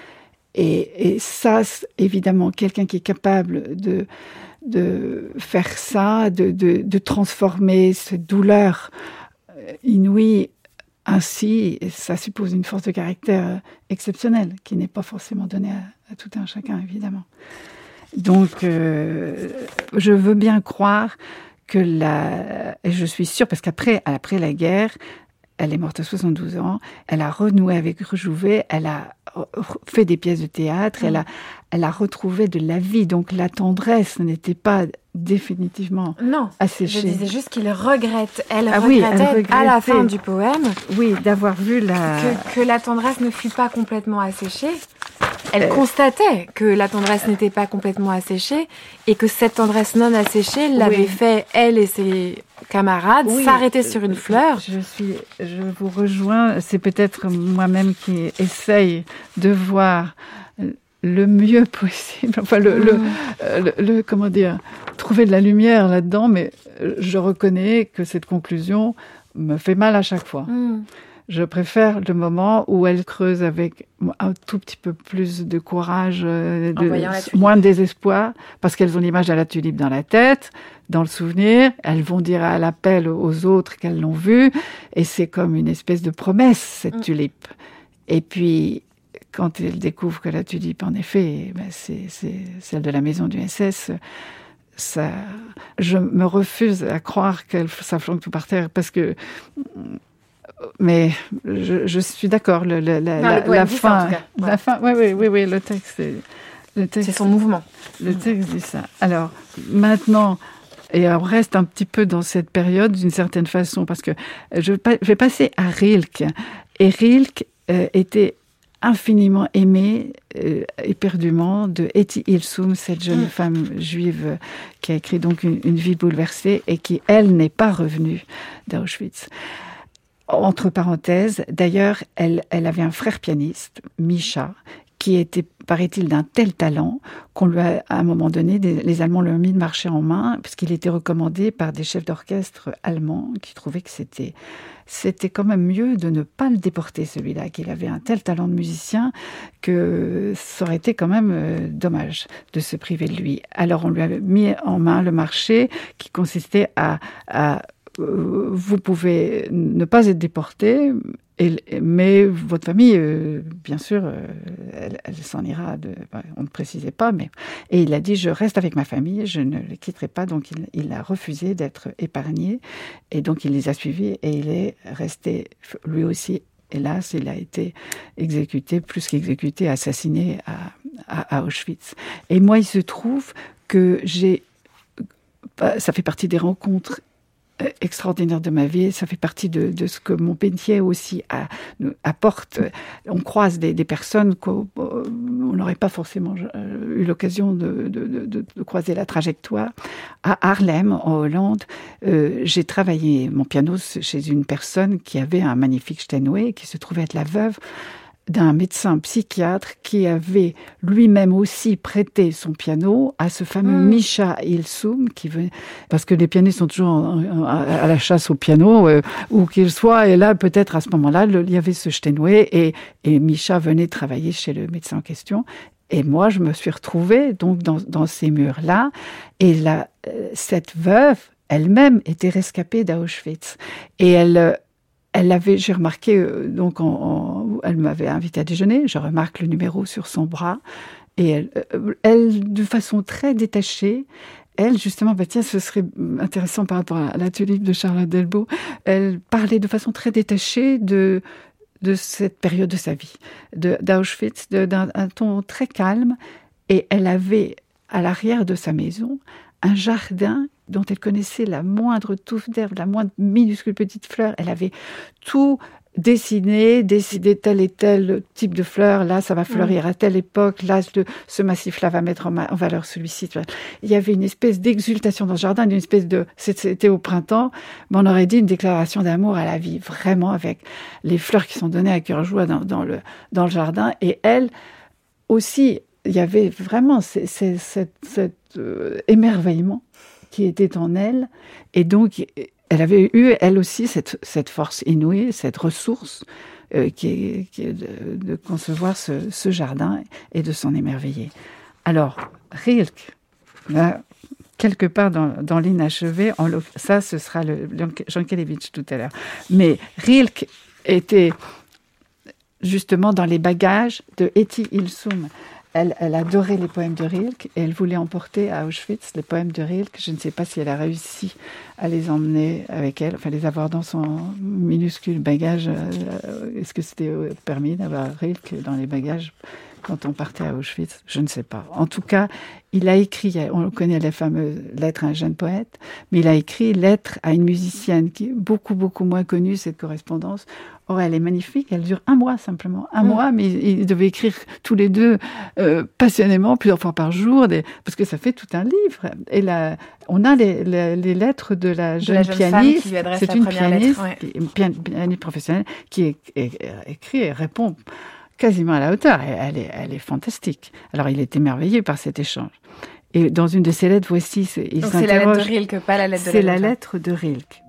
Et ça, évidemment, quelqu'un qui est capable de faire ça, de transformer cette douleur inouïe ainsi, ça suppose une force de caractère exceptionnelle, qui n'est pas forcément donnée à tout un chacun, évidemment. Donc, je veux bien croire que et je suis sûre, parce qu'après la guerre, elle est morte à 72 ans, elle a renoué avec Jouvet, elle a fait des pièces de théâtre, elle a retrouvé de la vie. Donc la tendresse n'était pas définitivement asséchée. Je disais juste qu'il regrette. Elle regrettait à la fin du poème d'avoir vu que la tendresse ne fut pas complètement asséchée. Elle constatait que la tendresse n'était pas complètement asséchée et que cette tendresse non asséchée l'avait fait, elle et ses camarades, s'arrêter sur une fleur. Je vous rejoins. C'est peut-être moi-même qui essaye de voir le mieux possible, enfin comment dire, trouver de la lumière là-dedans, mais je reconnais que cette conclusion me fait mal à chaque fois. Je préfère le moment où elle creuse avec un tout petit peu plus de courage, moins de désespoir, parce qu'elles ont l'image de la tulipe dans la tête, dans le souvenir. Elles vont dire à l'appel aux autres qu'elles l'ont vue, et c'est comme une espèce de promesse, cette tulipe. Et puis, quand elles découvrent que la tulipe, en effet, c'est celle de la maison du SS, ça, je me refuse à croire ça flanque tout par terre, parce que... Mais je suis d'accord, la fin, oui, le texte, c'est son mouvement. Le texte dit ça. Alors, maintenant, et on reste un petit peu dans cette période d'une certaine façon, parce que je vais passer à Rilke. Et Rilke était infiniment aimé éperdument de Etty Hillesum, cette jeune femme juive qui a écrit donc une vie bouleversée et qui, elle, n'est pas revenue d'Auschwitz. Entre parenthèses, d'ailleurs, elle avait un frère pianiste, Misha, qui était, paraît-il, d'un tel talent qu'on lui a, à un moment donné, les Allemands lui ont mis le marché en main, parce qu'il était recommandé par des chefs d'orchestre allemands qui trouvaient que c'était quand même mieux de ne pas le déporter, celui-là, qu'il avait un tel talent de musicien que ça aurait été quand même dommage de se priver de lui. Alors on lui avait mis en main le marché qui consistait à vous pouvez ne pas être déporté, mais votre famille, bien sûr, elle s'en ira. On ne précisait pas, mais... Et il a dit, je reste avec ma famille, je ne les quitterai pas. Donc il a refusé d'être épargné. Et donc il les a suivis et il est resté, lui aussi, hélas, il a été exécuté, plus qu'exécuté, assassiné à Auschwitz. Et moi, il se trouve que ça fait partie des rencontres extraordinaire de ma vie. Ça fait partie de ce que mon métier aussi apporte. On croise des personnes qu'on n'aurait pas forcément eu l'occasion de croiser la trajectoire. À Haarlem, en Hollande, j'ai travaillé mon piano chez une personne qui avait un magnifique Steinway, qui se trouvait être la veuve d'un médecin psychiatre qui avait lui-même aussi prêté son piano à ce fameux Misha Ilsum, qui venait, parce que les pianistes sont toujours à la chasse au piano, où qu'il soit, et là, peut-être à ce moment-là, il y avait ce Steinway, et Misha venait travailler chez le médecin en question. Et moi, je me suis retrouvée donc dans ces murs-là, et cette veuve elle-même était rescapée d'Auschwitz, et j'ai remarqué, elle m'avait invité à déjeuner, je remarque le numéro sur son bras, et elle de façon très détachée, elle, justement, tiens, ce serait intéressant par rapport à la tulipe de Charlotte Delbo, elle parlait de façon très détachée de cette période de sa vie, d'Auschwitz, d'un ton très calme, et elle avait, à l'arrière de sa maison, un jardin dont elle connaissait la moindre touffe d'herbe, la moindre minuscule petite fleur. Elle avait tout décidé tel et tel type de fleurs. Là, ça va fleurir à telle époque. Là, ce massif-là va mettre en valeur celui-ci. Il y avait une espèce d'exultation dans ce jardin, c'était au printemps, mais on aurait dit une déclaration d'amour à la vie, vraiment, avec les fleurs qui sont données à cœur joie dans le jardin. Et elle aussi, il y avait vraiment cet émerveillement qui était en elle, et donc elle avait eu elle aussi cette force inouïe, cette ressource qui est de concevoir ce jardin et de s'en émerveiller. Alors Rilke, là, quelque part dans l'inachevé, ça ce sera le Jankélévitch tout à l'heure, mais Rilke était justement dans les bagages de Etty Hillesum. Elle adorait les poèmes de Rilke et elle voulait emporter à Auschwitz les poèmes de Rilke. Je ne sais pas si elle a réussi à les emmener avec elle, enfin les avoir dans son minuscule bagage. Est-ce que c'était permis d'avoir Rilke dans les bagages quand on partait à Auschwitz? Je ne sais pas. En tout cas, il a écrit, on connaît les fameuses lettres à un jeune poète, mais il a écrit lettre à une musicienne qui est beaucoup, beaucoup moins connue, cette correspondance. Or, elle est magnifique, elle dure 1 mois simplement. 1 mois, mais ils devaient écrire tous les deux passionnément, plusieurs fois par jour, parce que ça fait tout un livre. Et là, on a les lettres de la jeune pianiste. Qui lui adresse c'est la une première pianiste, lettre, ouais. Une pianiste professionnelle qui écrit et répond quasiment à la hauteur. Elle est fantastique. Alors, il est émerveillé par cet échange. Et dans une de ses lettres, voici, il Donc s'interroge. c'est la lettre de Rilke, pas la lettre de C'est la lettre de Rilke.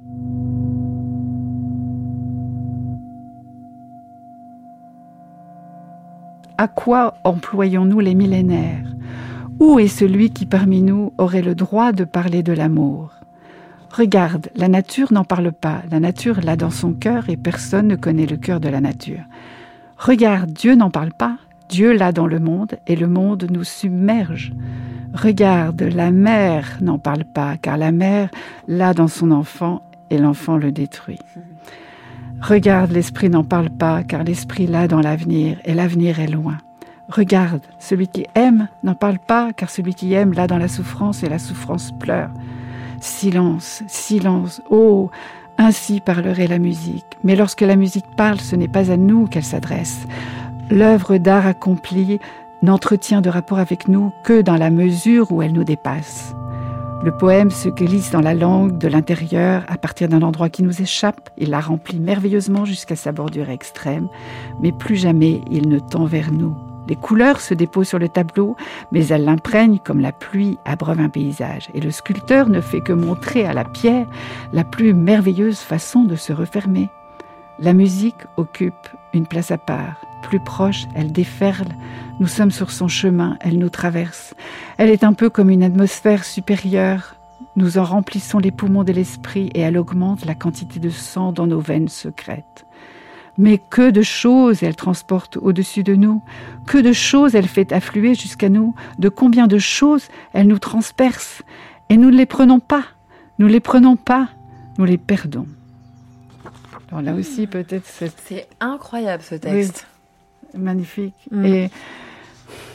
À quoi employons-nous les millénaires? Où est celui qui parmi nous aurait le droit de parler de l'amour? Regarde, la nature n'en parle pas. La nature l'a dans son cœur et personne ne connaît le cœur de la nature. Regarde, Dieu n'en parle pas. Dieu l'a dans le monde et le monde nous submerge. Regarde, la mère n'en parle pas, car la mère l'a dans son enfant et l'enfant le détruit. Regarde, l'esprit n'en parle pas, car l'esprit l'a dans l'avenir et l'avenir est loin. Regarde, celui qui aime n'en parle pas, car celui qui aime l'a dans la souffrance et la souffrance pleure. Silence, silence, oh, ainsi parlerait la musique. Mais lorsque la musique parle, ce n'est pas à nous qu'elle s'adresse. L'œuvre d'art accomplie n'entretient de rapport avec nous que dans la mesure où elle nous dépasse. Le poème se glisse dans la langue de l'intérieur à partir d'un endroit qui nous échappe. Il la remplit merveilleusement jusqu'à sa bordure extrême, mais plus jamais il ne tend vers nous. Les couleurs se déposent sur le tableau, mais elles l'imprègnent comme la pluie abreuve un paysage. Et le sculpteur ne fait que montrer à la pierre la plus merveilleuse façon de se refermer. La musique occupe une place à part. Plus proche, elle déferle. Nous sommes sur son chemin, elle nous traverse. Elle est un peu comme une atmosphère supérieure. Nous en remplissons les poumons de l'esprit et elle augmente la quantité de sang dans nos veines secrètes. Mais que de choses elle transporte au-dessus de nous, que de choses elle fait affluer jusqu'à nous, de combien de choses elle nous transperce. Et nous ne les prenons pas, nous les perdons. Alors là aussi, peut-être... C'est incroyable, ce texte. Oui, magnifique. Et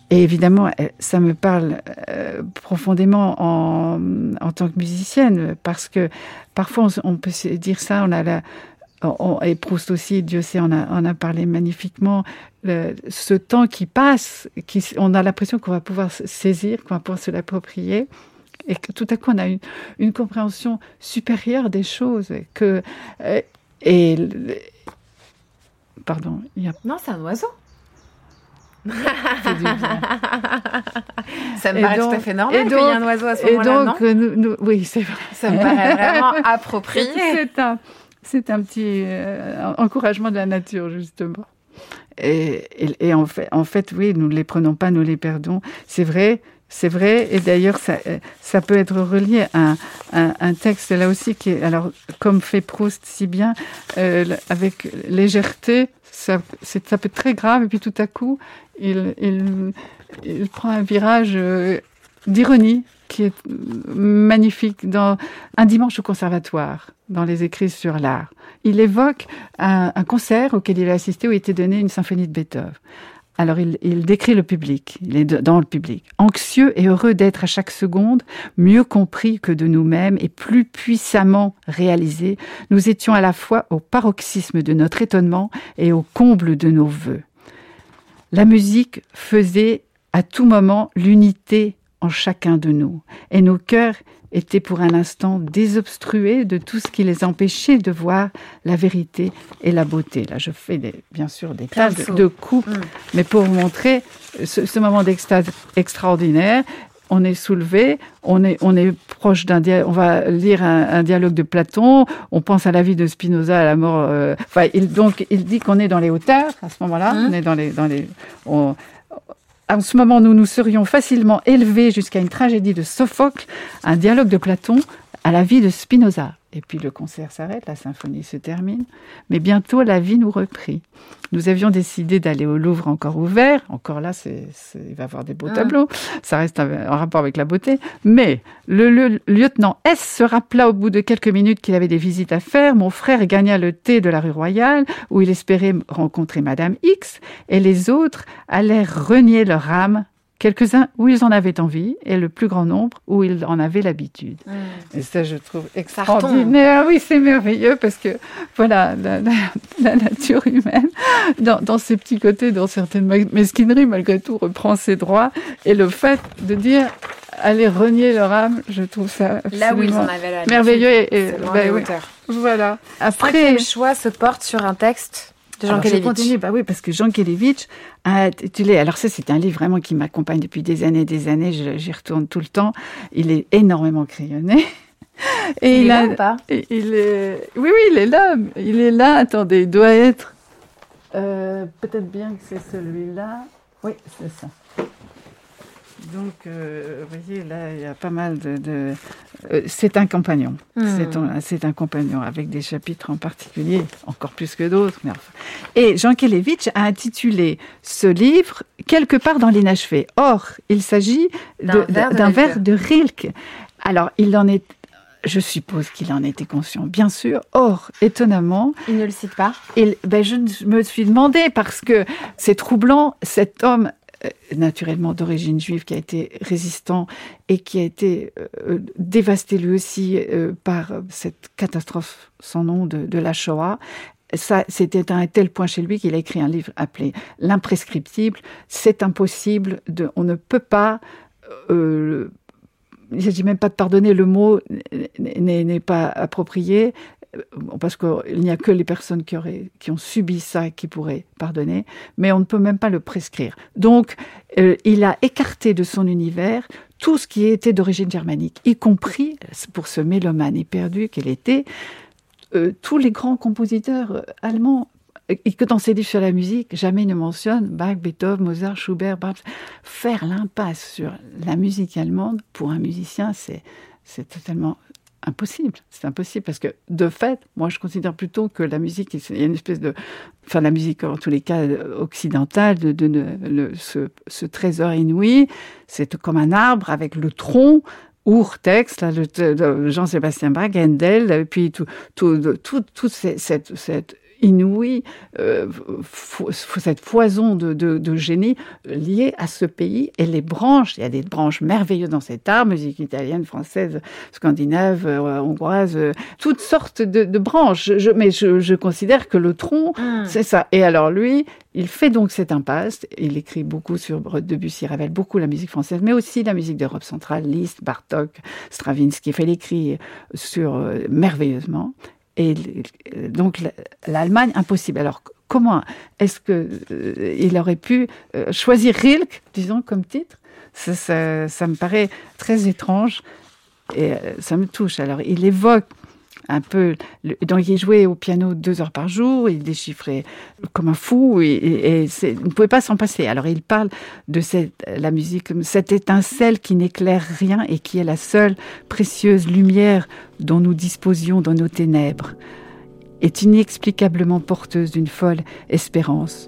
Et évidemment, ça me parle profondément en tant que musicienne, parce que parfois on peut se dire ça, et Proust aussi, Dieu sait, on a parlé magnifiquement, ce temps qui passe, on a l'impression qu'on va pouvoir saisir, qu'on va pouvoir se l'approprier, et que tout à coup on a une compréhension supérieure des choses, pardon, Non, c'est un oiseau. Ça me paraît tout à fait normal qu'il y ait un oiseau à ce moment-là, non ? Oui, c'est vrai. Ça me paraît vraiment approprié. C'est un petit encouragement de la nature, justement. Et en fait, oui, nous ne les prenons pas, nous les perdons. C'est vrai. Et d'ailleurs, ça peut être relié à un texte, là aussi, qui est, alors, comme fait Proust si bien, avec légèreté, ça peut être très grave, et puis tout à coup, il prend un virage d'ironie qui est magnifique dans Un dimanche au conservatoire, dans les écrits sur l'art. Il évoque un concert auquel il a assisté où il était donné une symphonie de Beethoven. Alors il décrit le public, il est dans le public, anxieux et heureux d'être à chaque seconde mieux compris que de nous-mêmes et plus puissamment réalisés. Nous étions à la fois au paroxysme de notre étonnement et au comble de nos vœux. La musique faisait à tout moment l'unité en chacun de nous, et nos cœurs étaient pour un instant désobstrués de tout ce qui les empêchait de voir la vérité et la beauté. Là, je fais bien sûr des tas de coupes, mais pour vous montrer ce moment d'extase extraordinaire. On est soulevé, on est proche on va lire un dialogue de Platon, on pense à la vie de Spinoza, à la mort. Il dit qu'on est dans les hauteurs à ce moment-là. On est à ce moment, nous serions facilement élevés jusqu'à une tragédie de Sophocle, un dialogue de Platon à la vie de Spinoza. Et puis le concert s'arrête, la symphonie se termine, mais bientôt la vie nous reprit. Nous avions décidé d'aller au Louvre encore ouvert, encore là, il va y avoir des beaux tableaux, ça reste en rapport avec la beauté, mais le lieutenant S se rappela au bout de quelques minutes qu'il avait des visites à faire. Mon frère gagna le thé de la rue Royale, où il espérait rencontrer Madame X, et les autres allèrent renier leur âme, quelques-uns où ils en avaient envie, et le plus grand nombre où ils en avaient l'habitude. Et ça, je trouve extraordinaire. Oui, c'est merveilleux, parce que, voilà, la nature humaine, dans ses petits côtés, dans certaines mesquineries, malgré tout, reprend ses droits. Et le fait de dire, aller renier leur âme, je trouve ça là où ils en avaient l'habitude, merveilleux. C'est loin des hauteurs. Voilà. Après, le choix se porte sur un texte de Jean Kelevitch. Je continue, oui, parce que Jean Kelevitch a intitulé, alors ça c'est un livre vraiment qui m'accompagne depuis des années, j'y retourne tout le temps, il est énormément crayonné. Et il est là ou pas ? Oui, il est là, attendez, il doit être, peut-être bien que c'est celui-là, oui, c'est ça. Donc, vous voyez, là, il y a pas mal c'est un compagnon. C'est un compagnon avec des chapitres en particulier, encore plus que d'autres. Mais enfin. Et Jean Kelevitch a intitulé ce livre « Quelque part dans l'inachevé ». Or, il s'agit d'un vers de Rilke. Alors, je suppose qu'il en était conscient, bien sûr. Or, étonnamment... Il ne le cite pas ? Je me suis demandé, parce que c'est troublant, cet homme... naturellement d'origine juive, qui a été résistant et qui a été dévasté lui aussi par cette catastrophe sans nom de la Shoah. Ça, c'était à un tel point chez lui qu'il a écrit un livre appelé « L'imprescriptible ». C'est impossible, on ne peut pas... il ne s'agit même pas de pardonner, le mot n'est pas approprié, parce qu'il n'y a que les personnes qui ont subi ça qui pourraient pardonner, mais on ne peut même pas le prescrire. Donc, il a écarté de son univers tout ce qui était d'origine germanique, y compris, pour ce mélomane éperdu qu'elle était, tous les grands compositeurs allemands, et que dans ses livres sur la musique, jamais il ne mentionne Bach, Beethoven, Mozart, Schubert, Brahms. Faire l'impasse sur la musique allemande, pour un musicien, c'est totalement... impossible. C'est impossible parce que, de fait, moi, je considère plutôt que la musique, il y a une espèce de... Enfin, la musique, en tous les cas, occidentale, ce trésor inouï, c'est comme un arbre avec le tronc, Urtext, Jean-Sébastien Bach, Handel, et puis toute cette inouïe, cette foison de génie liée à ce pays. Et les branches, il y a des branches merveilleuses dans cet art, musique italienne, française, scandinave, hongroise, toutes sortes de branches. Mais je considère que le tronc, c'est ça. Et alors lui, il fait donc cette impasse. Il écrit beaucoup sur Debussy, Ravel, beaucoup la musique française, mais aussi la musique d'Europe centrale, Liszt, Bartók, Stravinsky. Il écrit merveilleusement. Et donc l'Allemagne, impossible. Alors comment est-ce que il aurait pu choisir Rilke, disons, comme titre? Ça me paraît très étrange et ça me touche. Alors il évoque un peu, donc il jouait au piano 2 heures par jour, il déchiffrait comme un fou et il ne pouvait pas s'en passer. Alors il parle de la musique comme cette étincelle qui n'éclaire rien et qui est la seule précieuse lumière dont nous disposions dans nos ténèbres, est inexplicablement porteuse d'une folle espérance.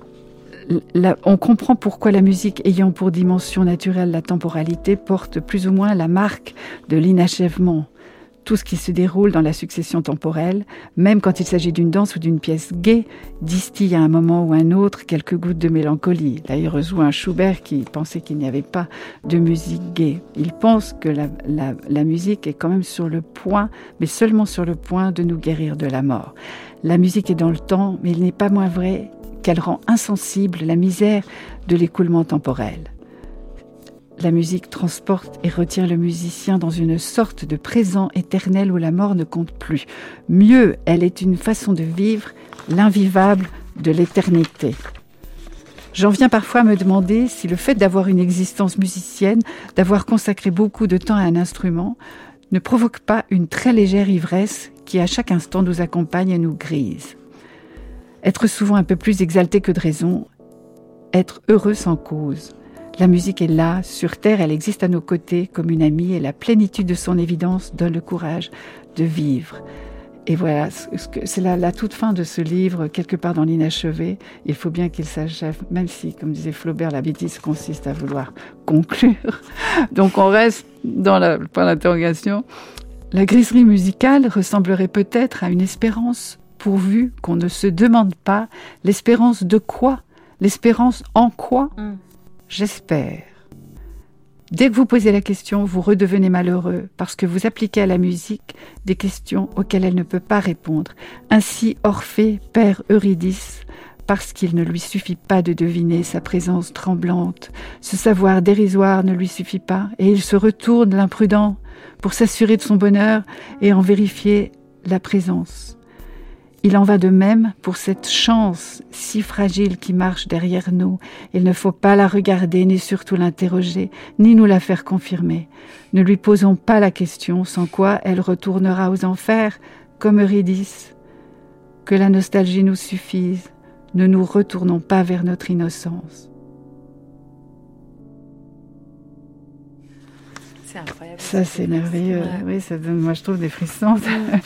On comprend pourquoi la musique ayant pour dimension naturelle la temporalité porte plus ou moins la marque de l'inachèvement. Tout ce qui se déroule dans la succession temporelle, même quand il s'agit d'une danse ou d'une pièce gaie, distille à un moment ou un autre quelques gouttes de mélancolie. Là, il rejoint Schubert qui pensait qu'il n'y avait pas de musique gaie. Il pense que la musique est quand même sur le point, mais seulement sur le point de nous guérir de la mort. La musique est dans le temps, mais il n'est pas moins vrai qu'elle rend insensible la misère de l'écoulement temporel. La musique transporte et retire le musicien dans une sorte de présent éternel où la mort ne compte plus. Mieux, elle est une façon de vivre l'invivable de l'éternité. J'en viens parfois à me demander si le fait d'avoir une existence musicienne, d'avoir consacré beaucoup de temps à un instrument, ne provoque pas une très légère ivresse qui à chaque instant nous accompagne et nous grise. Être souvent un peu plus exalté que de raison, être heureux sans cause. La musique est là, sur terre, elle existe à nos côtés comme une amie et la plénitude de son évidence donne le courage de vivre. Et voilà, c'est la toute fin de ce livre, quelque part dans l'inachevé. Il faut bien qu'il s'achève, même si, comme disait Flaubert, la bêtise consiste à vouloir conclure. Donc on reste dans le point d'interrogation. La griserie musicale ressemblerait peut-être à une espérance, pourvu qu'on ne se demande pas l'espérance de quoi? L'espérance en quoi? J'espère. Dès que vous posez la question, vous redevenez malheureux parce que vous appliquez à la musique des questions auxquelles elle ne peut pas répondre. Ainsi, Orphée perd Eurydice parce qu'il ne lui suffit pas de deviner sa présence tremblante. Ce savoir dérisoire ne lui suffit pas et il se retourne, l'imprudent, pour s'assurer de son bonheur et en vérifier la présence. Il en va de même pour cette chance si fragile qui marche derrière nous. Il ne faut pas la regarder, ni surtout l'interroger, ni nous la faire confirmer. Ne lui posons pas la question, sans quoi elle retournera aux enfers, comme Eurydice. Que la nostalgie nous suffise, ne nous retournons pas vers notre innocence. C'est incroyable. Ça, c'est merveilleux. Ouais. Oui, ça donne, moi, je trouve, des frissons.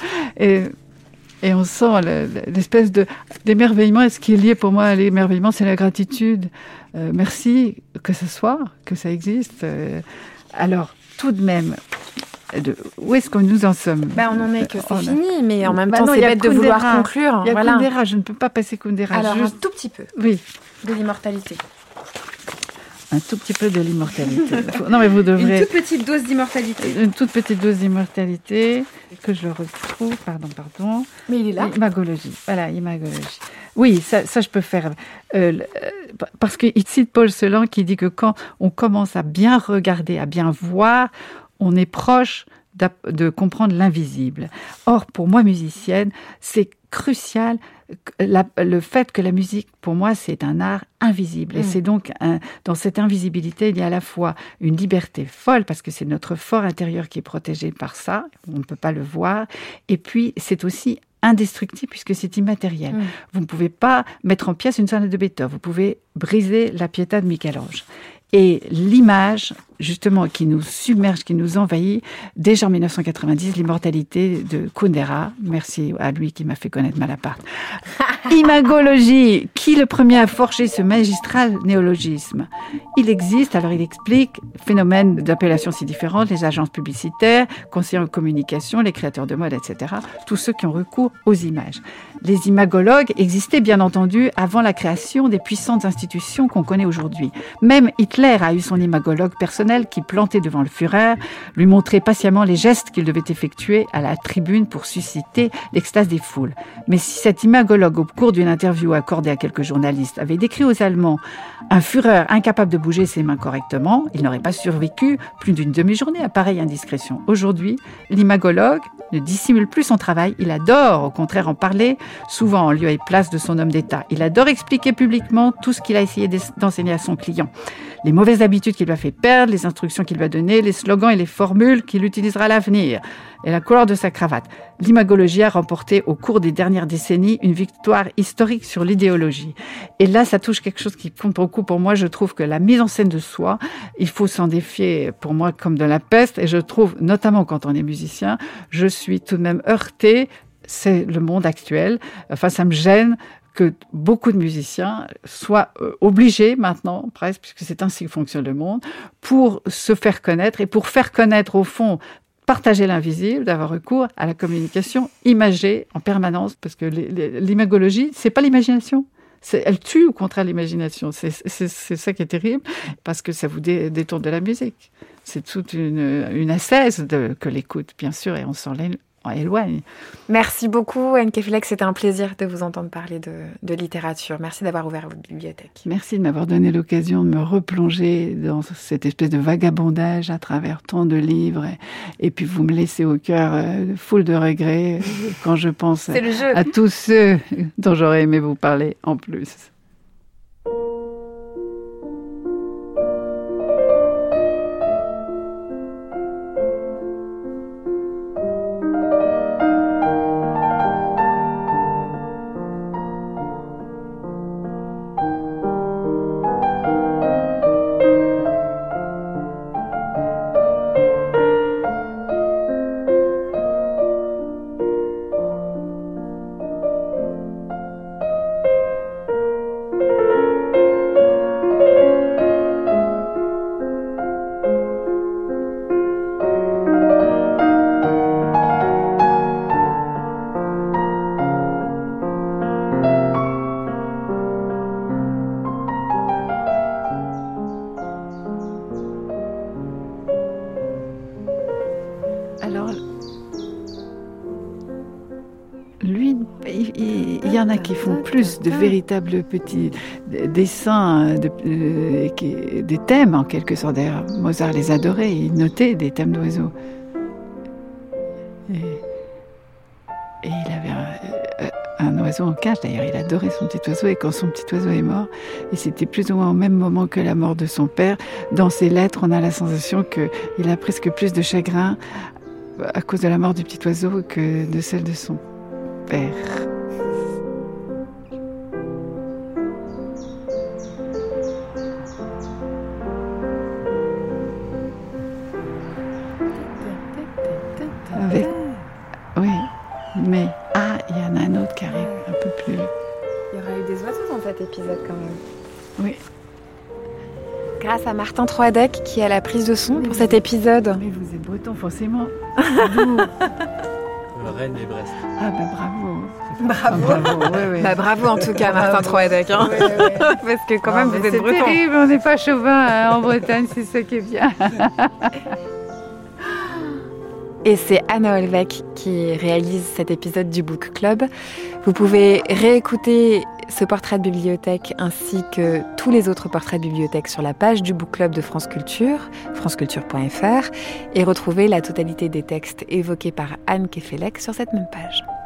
Et on sent l'espèce d'émerveillement. Et ce qui est lié pour moi à l'émerveillement, c'est la gratitude. Merci que ça existe. Alors, tout de même, où est-ce que nous en sommes? On en est que c'est fini, mais en même temps, c'est bête de vouloir conclure. Il y a Kundera, je ne peux pas passer Kundera. Alors, juste un tout petit peu. Oui. De l'immortalité. Un tout petit peu de l'immortalité. Non, mais vous devrez... Une toute petite dose d'immortalité. Une toute petite dose d'immortalité, que je le retrouve, pardon. Mais il est là. Imagologie, voilà, imagologie. Oui, ça je peux faire. Parce qu'il cite Paul Celan qui dit que quand on commence à bien regarder, à bien voir, on est proche de comprendre l'invisible. Or, pour moi, musicienne, c'est crucial le fait que la musique, pour moi, c'est un art invisible. Et c'est donc, dans cette invisibilité, il y a à la fois une liberté folle, parce que c'est notre fort intérieur qui est protégé par ça, on ne peut pas le voir, et puis c'est aussi indestructible puisque c'est immatériel. Vous ne pouvez pas mettre en pièces une sonate de Beethoven, vous pouvez briser la Pietà de Michel-Ange. Et l'image justement, qui nous submerge, qui nous envahit. Déjà en 1990, l'immortalité de Kundera. Merci à lui qui m'a fait connaître Malaparte. Imagologie. Qui le premier a forgé ce magistral néologisme? Il existe, alors il explique, phénomène d'appellations si différentes, les agences publicitaires, conseillers en communication, les créateurs de mode, etc. Tous ceux qui ont recours aux images. Les imagologues existaient bien entendu avant la création des puissantes institutions qu'on connaît aujourd'hui. Même Hitler a eu son imagologue personnel qui, planté devant le Führer, lui montrait patiemment les gestes qu'il devait effectuer à la tribune pour susciter l'extase des foules. Mais si cet imagologue, au cours d'une interview accordée à quelques journalistes, avait décrit aux Allemands un Führer incapable de bouger ses mains correctement, il n'aurait pas survécu plus d'une demi-journée à pareille indiscrétion. Aujourd'hui, l'imagologue ne dissimule plus son travail, il adore au contraire en parler, souvent en lieu et place de son homme d'État. Il adore expliquer publiquement tout ce qu'il a essayé d'enseigner à son client. Les mauvaises habitudes qu'il lui a fait perdre, les instructions qu'il lui a données, les slogans et les formules qu'il utilisera à l'avenir, et la couleur de sa cravate. L'imagologie a remporté au cours des dernières décennies une victoire historique sur l'idéologie. Et là, ça touche quelque chose qui compte beaucoup pour moi. Je trouve que la mise en scène de soi, il faut s'en défier pour moi comme de la peste. Et je trouve, notamment quand on est musicien, je suis tout de même heurtée. C'est le monde actuel. Enfin, ça me gêne que beaucoup de musiciens soient obligés maintenant, presque, puisque c'est ainsi que fonctionne le monde, pour se faire connaître et pour faire connaître au fond, partager l'invisible, d'avoir recours à la communication imagée en permanence, parce que l'imagologie, c'est pas l'imagination. Elle tue au contraire l'imagination. C'est ça qui est terrible, parce que ça vous détourne de la musique. C'est toute une ascèse que l'écoute, bien sûr, et on s'en éloigne. Merci beaucoup, Anne Kefelec. C'était un plaisir de vous entendre parler de littérature. Merci d'avoir ouvert votre bibliothèque. Merci de m'avoir donné l'occasion de me replonger dans cette espèce de vagabondage à travers tant de livres. Et puis vous me laissez au cœur foule de regrets quand je pense à tous ceux dont j'aurais aimé vous parler en plus. Il y en a qui font plus de véritables petits dessins, des thèmes en quelque sorte. D'ailleurs, Mozart les adorait, il notait des thèmes d'oiseaux. Et il avait un oiseau en cage, d'ailleurs, il adorait son petit oiseau. Et quand son petit oiseau est mort, et c'était plus ou moins au même moment que la mort de son père, dans ses lettres, on a la sensation qu'il a presque plus de chagrin à cause de la mort du petit oiseau que de celle de son père. Oui, mais il y en a un autre qui arrive un peu plus. Il y aura eu des oiseaux dans cet épisode quand même. Oui. Grâce à Martin Troadec qui est à la prise de son pour cet épisode. Mais vous êtes breton forcément. Rennes et Brest. Ah bravo. Bravo. Oui. Bravo en tout cas Martin Troadec. Hein. Oui. Parce que quand même vous êtes breton. C'est terrible, on n'est pas chauvin en Bretagne, c'est ça qui est bien. Et c'est Anna Olvec qui réalise cet épisode du Book Club. Vous pouvez réécouter ce portrait de bibliothèque ainsi que tous les autres portraits de bibliothèque sur la page du Book Club de France Culture, franceculture.fr, et retrouver la totalité des textes évoqués par Anne Kefelec sur cette même page.